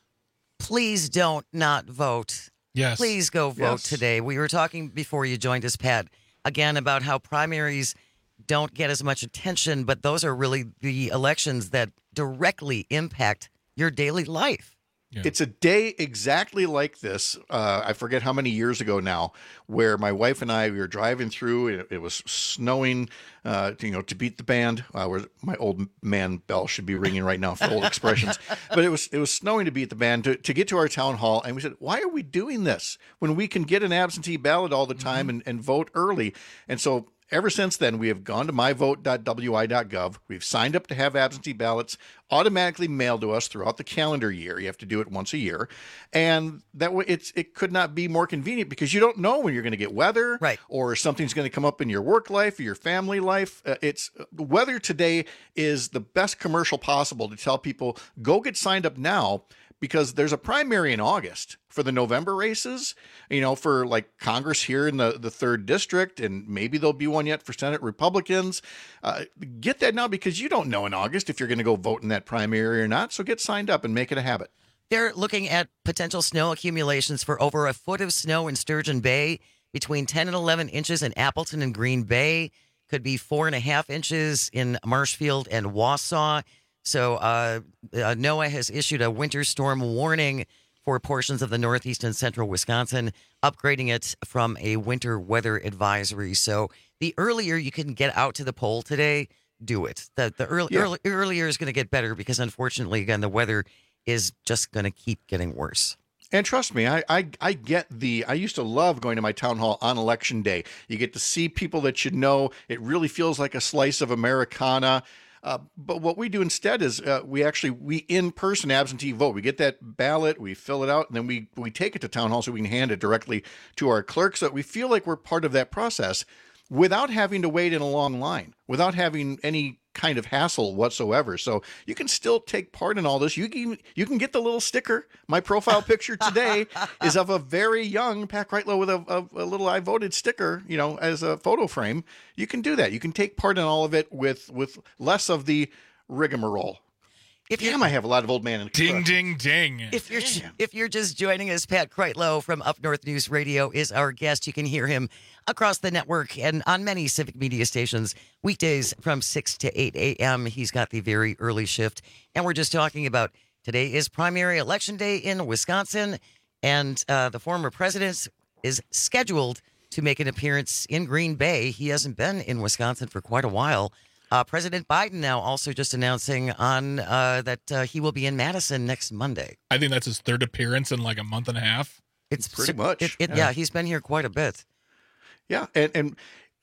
Please don't not vote. Yes. Please go vote Yes. today. We were talking before you joined us, Pat, again about how primaries don't get as much attention, but those are really the elections that directly impact your daily life. It's a day exactly like this. Uh, I forget how many years ago now, where my wife and I we were driving through. It, it was snowing, uh, you know, to beat the band. Uh, where my old man bell should be ringing right now for old expressions. But it was it was snowing to beat the band to, to get to our town hall, and we said, "Why are we doing this when we can get an absentee ballot all the time and, and vote early?" And so. Ever since then, we have gone to my vote dot w i dot gov. We've signed up to have absentee ballots automatically mailed to us throughout the calendar year. You have to do it once a year. And that way it's it could not be more convenient because you don't know when you're going to get weather right. or something's going to come up in your work life or your family life. Uh, it's weather today is the best commercial possible to tell people, go get signed up now. Because there's a primary in August for the November races, you know, for like Congress here in the, the third district, and maybe there'll be one yet for Senate Republicans. Uh, get that now because you don't know in August if you're going to go vote in that primary or not. So get signed up and make it a habit. They're looking at potential snow accumulations for over a foot of snow in Sturgeon Bay, between ten and eleven inches in Appleton and Green Bay. Could be four and a half inches in Marshfield and Wausau. So uh, uh, NOAA has issued a winter storm warning for portions of the northeast and central Wisconsin, upgrading it from a winter weather advisory. So the earlier you can get out to the poll today, do it. The, the early, Yeah. early, earlier is going to get better because, unfortunately, again, the weather is just going to keep getting worse. And trust me, I, I I get the, I used to love going to my town hall on election day. You get to see people that you know. It really feels like a slice of Americana. Uh, but what we do instead is uh, we actually, we in-person absentee vote. We get that ballot, we fill it out, and then we, we take it to town hall so we can hand it directly to our clerk so that we feel like we're part of that process without having to wait in a long line, without having any kind of hassle whatsoever. So you can still take part in all this. You can you can get the little sticker. My profile picture today is of a very young Pat Kreitlow with a, a, a little I voted sticker, you know, as a photo frame. You can do that. You can take part in all of it with with less of the rigmarole. If Damn, I have a lot of old man in the Ding, truck. ding, ding. If you're if you're just joining us, Pat Kreitlow from Up North News Radio is our guest. You can hear him across the network and on many civic media stations weekdays from six to eight a.m. He's got the very early shift. And we're just talking about today is primary election day in Wisconsin, and uh, the former president is scheduled to make an appearance in Green Bay. He hasn't been in Wisconsin for quite a while. Uh, President Biden now also just announcing on uh, that uh, he will be in Madison next Monday. I think that's his third appearance in like a month and a half. It's Pretty much. It, it, yeah. yeah, he's been here quite a bit. Yeah, and and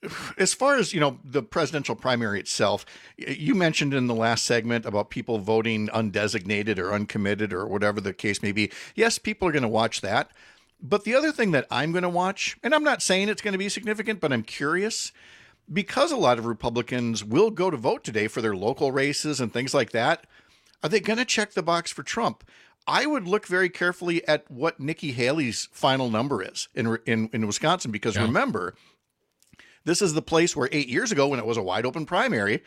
as far as, you know, the presidential primary itself, you mentioned in the last segment about people voting undesignated or uncommitted or whatever the case may be. Yes, people are going to watch that. But the other thing that I'm going to watch, and I'm not saying it's going to be significant, but I'm curious, because a lot of Republicans will go to vote today for their local races and things like that, are they going to check the box for Trump? I would look very carefully at what Nikki Haley's final number is in in, in Wisconsin, because yeah. remember, this is the place where eight years ago, when it was a wide open primary,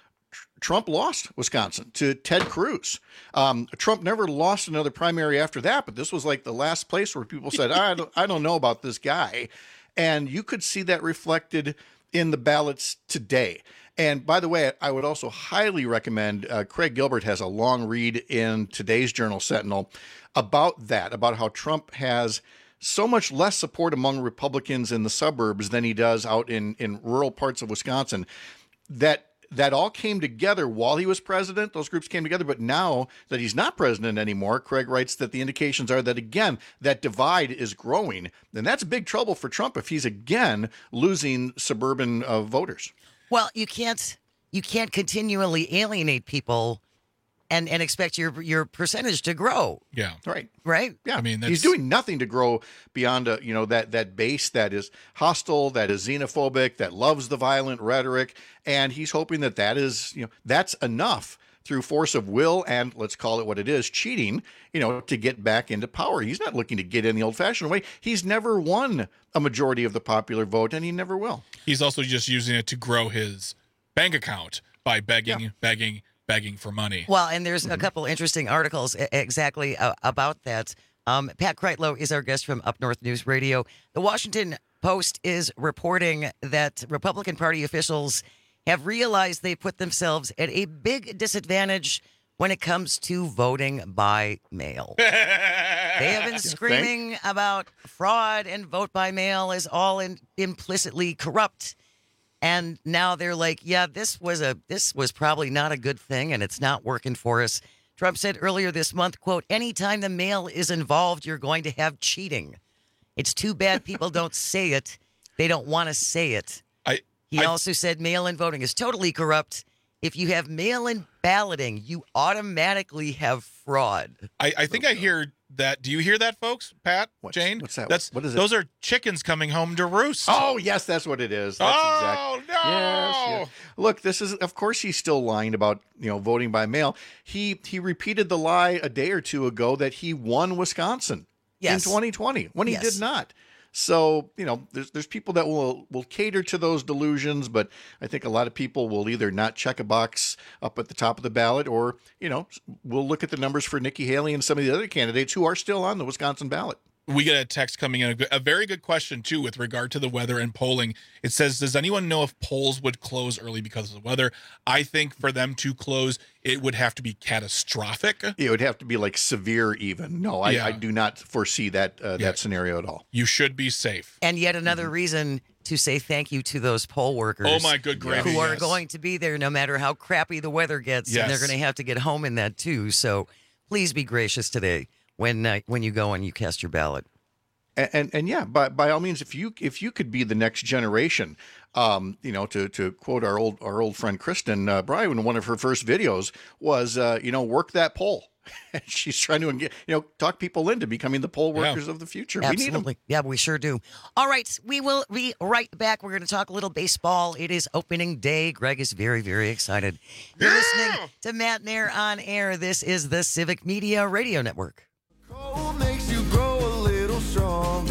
Trump lost Wisconsin to Ted Cruz. Um, Trump never lost another primary after that, but this was like the last place where people said, I, don't, I don't know about this guy. And you could see that reflected in the ballots today. And by the way, I would also highly recommend, uh, Craig Gilbert has a long read in today's Journal Sentinel about that, about how Trump has so much less support among Republicans in the suburbs than he does out in, in rural parts of Wisconsin. That that all came together while he was president. Those groups came together. But now that he's not president anymore, Craig writes that the indications are that, again, that divide is growing. And that's big trouble for Trump if he's again losing suburban uh, voters. Well, you can't you can't continually alienate people and, and expect your your percentage to grow. Yeah. Right. Right? Yeah. I mean, that's... he's doing nothing to grow beyond a, you know, that that base that is hostile, that is xenophobic, that loves the violent rhetoric, and he's hoping that that is, you know, that's enough through force of will and, let's call it what it is, cheating, you know, to get back into power. He's not looking to get in the old-fashioned way. He's never won a majority of the popular vote, and he never will. He's also just using it to grow his bank account by begging, Yeah. begging, begging for money. Well, and there's a couple interesting articles e- exactly uh, about that. Um, Pat Kreitlow is our guest from Up North News Radio. The Washington Post is reporting that Republican Party officials have realized they put themselves at a big disadvantage when it comes to voting by mail. They have been screaming about fraud and vote by mail is all in, implicitly corrupt. And now they're like, yeah, this was a this was probably not a good thing, and it's not working for us. Trump said earlier this month, quote, anytime the mail is involved, you're going to have cheating. It's too bad people don't say it. They don't want to say it. I, he I, also said mail-in voting is totally corrupt. If you have mail-in balloting, you automatically have fraud. I, I think I hear that. Do you hear that, folks? Pat, What's, Jane? What's that? That's, what is it? Those are chickens coming home to roost. Oh, yes, that's what it is. That's oh, exact- no. Yes, yes. Look, this is, of course, he's still lying about, you know, voting by mail. He he repeated the lie a day or two ago that he won Wisconsin Yes. in twenty twenty when he Yes. did not. So, you know, there's there's people that will will cater to those delusions, but I think a lot of people will either not check a box up at the top of the ballot, or, you know, we'll look at the numbers for Nikki Haley and some of the other candidates who are still on the Wisconsin ballot. We get a text coming in, a very good question, too, with regard to the weather and polling. It says, does anyone know if polls would close early because of the weather? I think for them to close, it would have to be catastrophic. It would have to be like severe even. No, I, Yeah. I do not foresee that uh, Yeah. that scenario at all. You should be safe. And yet another reason to say thank you to those poll workers. Oh, my good gravy, Who are yes. going to be there no matter how crappy the weather gets. And they're Yes. going to have to get home in that, too. So please be gracious today when uh, when you go and you cast your ballot. And, and and yeah, by by all means, if you if you could be the next generation, um, you know, to to quote our old our old friend Kristen uh, Bryan, one of her first videos was, uh, you know, work that poll. She's trying to, you know, talk people into becoming the poll workers Yeah. of the future. We Absolutely. need them. Yeah, we sure do. All right. We will be right back. We're going to talk a little baseball. It is opening day. Greg is very, very excited. You're listening to Matt Nair on air. This is the Civic Media Radio Network. Cold makes you grow a little stronger.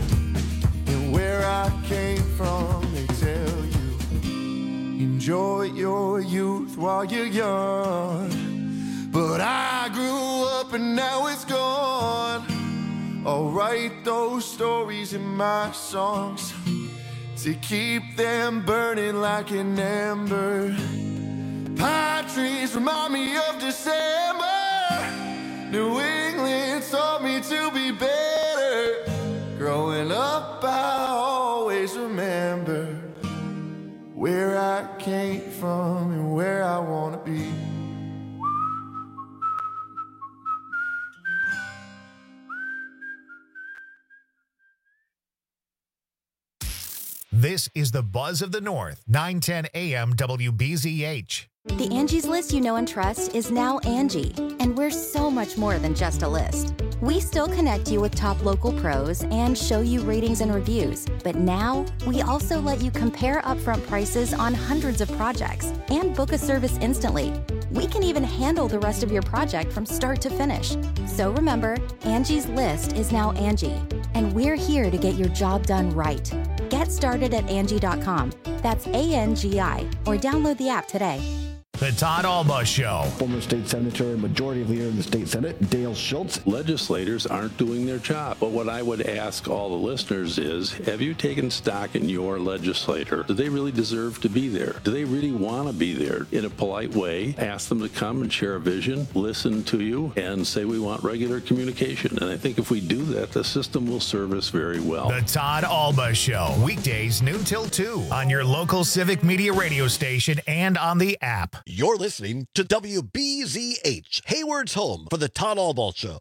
And where I came from, they tell you, enjoy your youth while you're young. But I grew up and now it's gone. I'll write those stories in my songs to keep them burning like an ember. Pine trees remind me of December. New England taught me to be better. Growing up, I always remember where I came from and where I want to be. This This is the Buzz of the North, nine ten A M W B Z H. The Angie's List you know and trust is now Angie, and we're so much more than just a list. We still connect you with top local pros and show you ratings and reviews, but now we also let you compare upfront prices on hundreds of projects and book a service instantly. We can even handle the rest of your project from start to finish. So remember, Angie's List is now Angie, and we're here to get your job done right. Get started at Angie dot com. That's A N G I, or download the app today. The Todd Alba Show. Former state senator, majority leader in the state senate, Dale Schultz. Legislators aren't doing their job. But what I would ask all the listeners is, have you taken stock in your legislator? Do they really deserve to be there? Do they really want to be there? In a polite way, ask them to come and share a vision, listen to you, and say we want regular communication. And I think if we do that, the system will serve us very well. The Todd Alba Show. Weekdays noon till two on your local Civic Media radio station and on the app. You're listening to W B Z H, Hayward's home for the Todd Alba Show.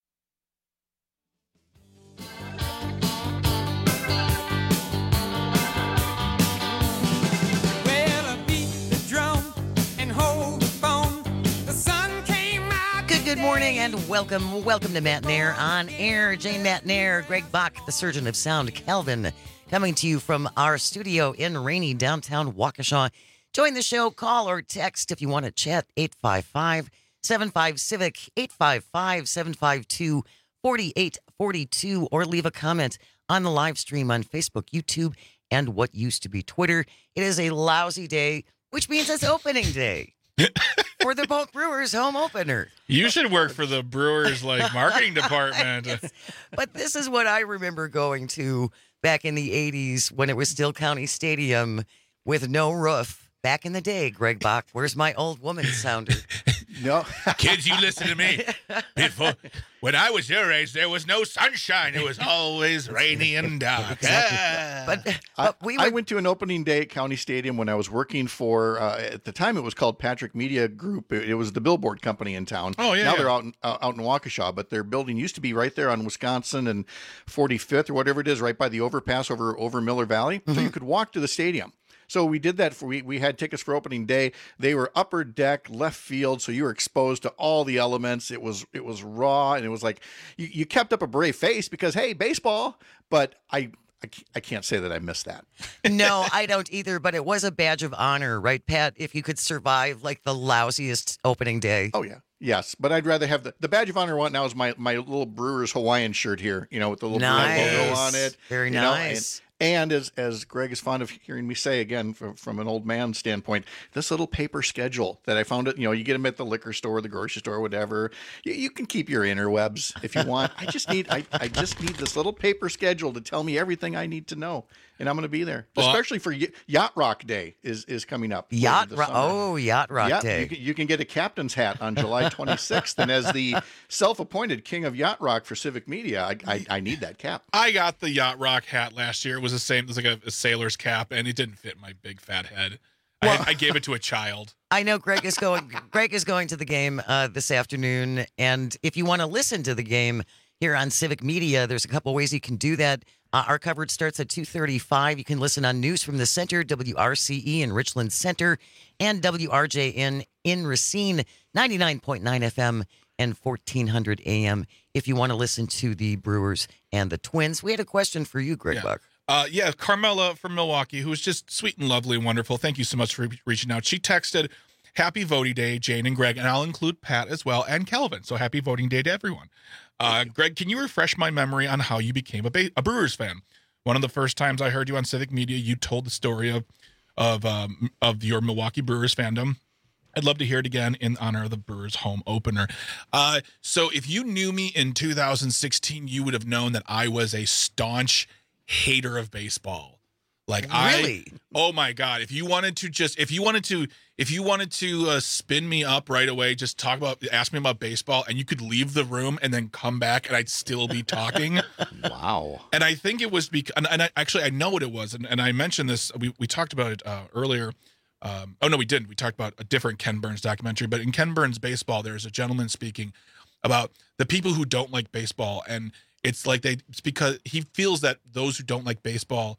Well, I beat the drum and hold the phone. The sun came out. Good, good morning and welcome. Welcome to Matt Nair on air. Jane Matt Nair, Greg Bach, the surgeon of sound, Calvin, coming to you from our studio in rainy downtown Waukesha. Join the show, call or text if you want to chat, eight five five, seven five, CIVIC, eight five five, seven five two, four eight four two, or leave a comment on the live stream on Facebook, YouTube, and what used to be Twitter. It is a lousy day, which means it's opening day for the Polk Brewers home opener. You should work for the Brewers like marketing department. But this is what I remember going to back in the eighties when it was still County Stadium with no roof. Back in the day, Greg Bach, where's my old woman sounder? No. Kids, you listen to me. Before, when I was your age, there was no sunshine. It was always rainy and dark. Ah. But, but I, we I would, went to an opening day at County Stadium when I was working for, uh, at the time it was called Patrick Media Group. It, it was the billboard company in town. Oh, yeah. Now yeah. they're out in, uh, out in Waukesha, but their building used to be right there on Wisconsin and forty-fifth or whatever it is, right by the overpass over, over Miller Valley. Mm-hmm. So you could walk to the stadium. So we did that for, we, we had tickets for opening day. They were upper deck, left field. So you were exposed to all the elements. It was, it was raw. And it was like, you, you kept up a brave face because, hey, baseball. But I, I, I can't say that I missed that. No, I don't either. But it was a badge of honor, right, Pat? If you could survive like the lousiest opening day. Oh, yeah. Yes, but I'd rather have the, the badge of honor one now is my, my little Brewers Hawaiian shirt here, you know, with the little nice. logo on it. Very you know, nice. And, And as as Greg is fond of hearing me say, again, from, from an old man standpoint, this little paper schedule that I found it, you know, you get them at the liquor store, the grocery store, whatever. You, you can keep your interwebs if you want. I just need I, I just need this little paper schedule to tell me everything I need to know. And I'm going to be there, well, especially for y- Yacht Rock Day is, is coming up. Yacht Rock. Oh, Yacht Rock yeah, Day. You can, you can get a captain's hat on July twenty-sixth. And as the self-appointed king of Yacht Rock for Civic Media, I, I, I need that cap. I got the Yacht Rock hat last year. It was the same. It was like a, a sailor's cap, and it didn't fit my big fat head. Well, I, I gave it to a child. I know Greg is going. Greg is going to the game uh, this afternoon, and if you want to listen to the game here on Civic Media, there's a couple ways you can do that. Uh, our coverage starts at two thirty-five. You can listen on News from the Center, W R C E in Richland Center, and W R J N in Racine, ninety-nine point nine F M and fourteen hundred A M. If you want to listen to the Brewers and the Twins. We had a question for you, Greg yeah. Buck. Uh, yeah, Carmela from Milwaukee, who was just sweet and lovely and wonderful. Thank you so much for re- reaching out. She texted, happy voting day, Jane and Greg, and I'll include Pat as well and Calvin. So happy voting day to everyone. Uh, Greg, can you refresh my memory on how you became a, ba- a Brewers fan? One of the first times I heard you on Civic Media, you told the story of of um, of your Milwaukee Brewers fandom. I'd love to hear it again in honor of the Brewers home opener. Uh, so if you knew me in two thousand sixteen, you would have known that I was a staunch hater of baseball. Like really? I, oh my God. If you wanted to just, if you wanted to, if you wanted to uh, spin me up right away, just talk about, ask me about baseball, and you could leave the room and then come back and I'd still be talking. Wow. And I think it was because, and, and I, actually I know what it was. And, and I mentioned this, we, we talked about it uh, earlier. Um, oh no, we didn't. We talked about a different Ken Burns documentary, but in Ken Burns Baseball, there's a gentleman speaking about the people who don't like baseball. And it's like they, it's because he feels that those who don't like baseball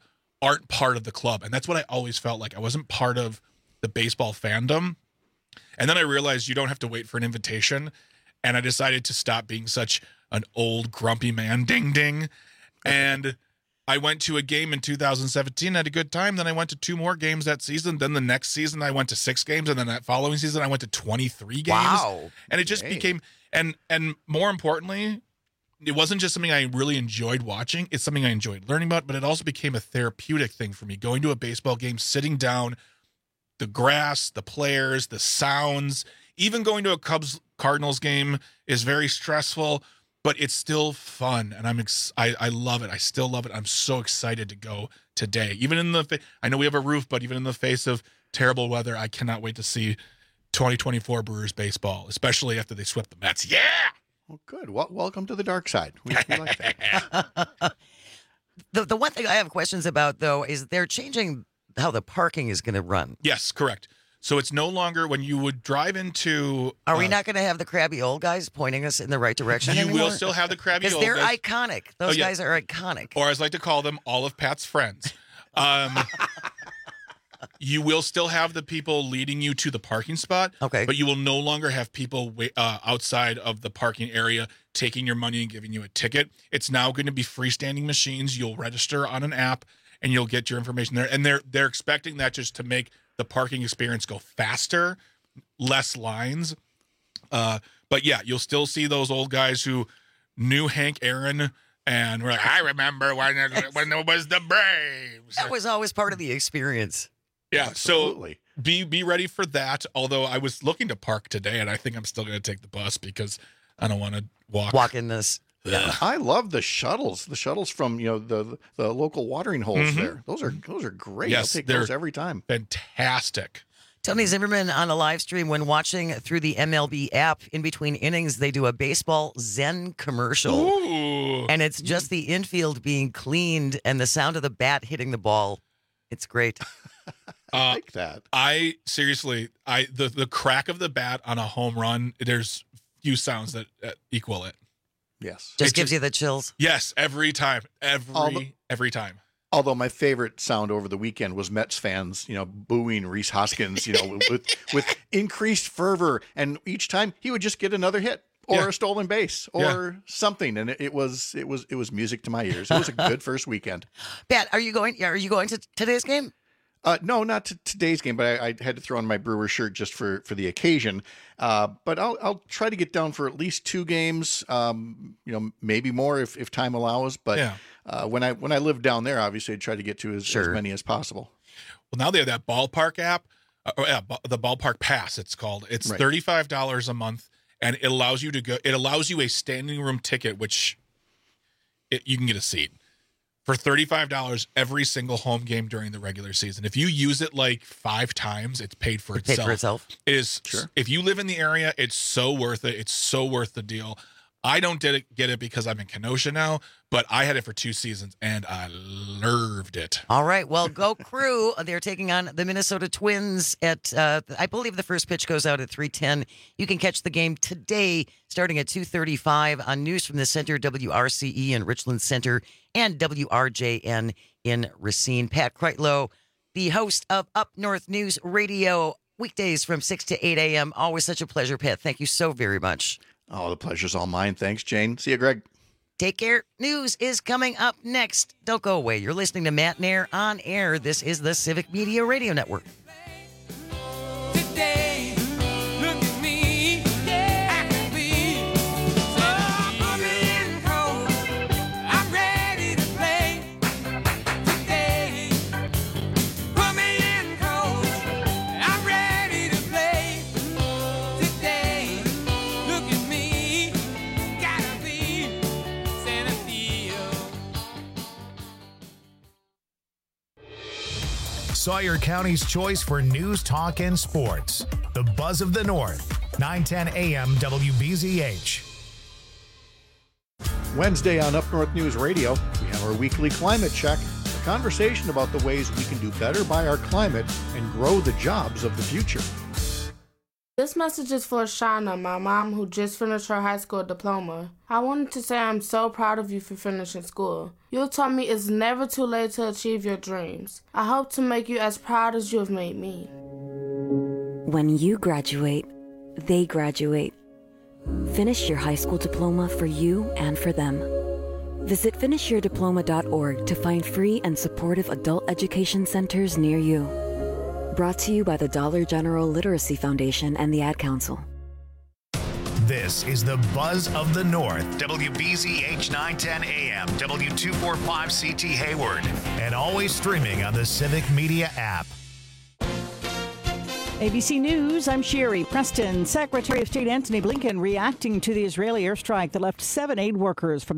aren't part of the club. And that's what I always felt like. I wasn't part of the baseball fandom. And then I realized you don't have to wait for an invitation. And I decided to stop being such an old grumpy man. Ding, ding. And I went to a game in two thousand seventeen, had a good time. Then I went to two more games that season. Then the next season, I went to six games. And then that following season, I went to twenty-three games. Wow. And it just Dang. became, and and more importantly, it wasn't just something I really enjoyed watching. It's something I enjoyed learning about, but it also became a therapeutic thing for me. Going to a baseball game, sitting down, the grass, the players, the sounds, even going to a Cubs Cardinals game is very stressful, but it's still fun. And I'm, ex- I, I love it. I still love it. I'm so excited to go today. Even in the, fa- I know we have a roof, but even in the face of terrible weather, I cannot wait to see twenty twenty-four Brewers baseball, especially after they swept the Mets. Yeah. Well, good. Well, welcome to the dark side. We, we like that. The the one thing I have questions about, though, is they're changing how the parking is going to run. Yes, correct. So it's no longer when you would drive into. Are we uh, not going to have the crabby old guys pointing us in the right direction You anymore? will still have the crabby Because old they're guys. iconic. Those Oh, yeah. guys are iconic. Or as I like to call them, all of Pat's friends. Um, you will still have the people leading you to the parking spot. Okay. But you will no longer have people wait, uh, outside of the parking area taking your money and giving you a ticket. It's now going to be freestanding machines. You'll register on an app and you'll get your information there. And they're they're expecting that just to make the parking experience go faster, less lines. Uh, but yeah, you'll still see those old guys who knew Hank Aaron and were like, I remember when it, when it was the Braves. That was always part of the experience. Yeah, Absolutely. so be be ready for that. Although I was looking to park today, and I think I'm still going to take the bus because I don't want to walk. Walk in this. Yeah. I love the shuttles. The shuttles from you know the the local watering holes Mhm. there. Those are those are great. Yes, I'll take they're those every time. Fantastic. Tony Zimmerman on a live stream when watching through the M L B app. In between innings, they do a baseball Zen commercial. Ooh. And it's just the infield being cleaned and the sound of the bat hitting the ball. It's great. I like that. I seriously, I the the crack of the bat on a home run. There's few sounds that uh, equal it. Yes. Just It gives you the chills. Yes, every time, every All the- every time. Although my favorite sound over the weekend was Mets fans, you know, booing Rhys Hoskins, you know, with with increased fervor, and each time he would just get another hit or Yeah. a stolen base or Yeah. something, and it, it was it was it was music to my ears. It was a good first weekend. Pat, are you going? Are you going to today's game? Uh, no, not to today's game, but I, I had to throw on my Brewer shirt just for, for the occasion. Uh, but I'll I'll try to get down for at least two games. Um, you know, maybe more if, if time allows. But Yeah. uh, when I when I lived down there, obviously I'd try to get to as, Sure. as many as possible. Well, now they have that ballpark app, uh, or, yeah, ba- the ballpark pass. It's called. It's Right. thirty-five dollars a month, and it allows you to go. It allows you a standing room ticket, which it, you can get a seat for thirty-five dollars every single home game during the regular season. If you use it like five times, it's paid for Paid itself. for itself. It is. Sure. If you live in the area, it's so worth it. It's so worth the deal. I don't get it, get it because I'm in Kenosha now, but I had it for two seasons and I loved it. All right. Well, go Crew. They're taking on the Minnesota Twins at, uh, I believe the first pitch goes out at three ten. You can catch the game today starting at two thirty-five on News from the Center, W R C E in Richland Center, and W R J N in Racine. Pat Kreitlow, the host of Up North News Radio, weekdays from six to eight a.m. Always such a pleasure, Pat. Thank you so very much. Oh, the pleasure's all mine. Thanks, Jane. See you, Greg. Take care. News is coming up next. Don't go away. You're listening to Matt Nair on air. This is the Civic Media Radio Network. Today, look at me, I can be so bubbly and cold. I'm ready to play. Today, put me in cold. I'm ready to play. Today, look at me, gotta be Sanadillo. Sawyer County's choice for news, talk, and sports. The Buzz of the North, nine ten a m W B Z H. Wednesday on Up North News Radio, we have our weekly climate check, a conversation about the ways we can do better by our climate and grow the jobs of the future. This message is for Shauna, my mom, who just finished her high school diploma. I wanted to say I'm so proud of you for finishing school. You taught me it's never too late to achieve your dreams. I hope to make you as proud as you have made me. When you graduate, they graduate. Finish your high school diploma for you and for them. Visit finish your diploma dot org to find free and supportive adult education centers near you. Brought to you by the Dollar General Literacy Foundation and the Ad Council. This is the Buzz of the North, W B Z H nine ten A M, W two forty-five C T Hayward, and always streaming on the Civic Media app. A B C News, I'm Sherry Preston. Secretary of State Antony Blinken reacting to the Israeli airstrike that left seven aid workers from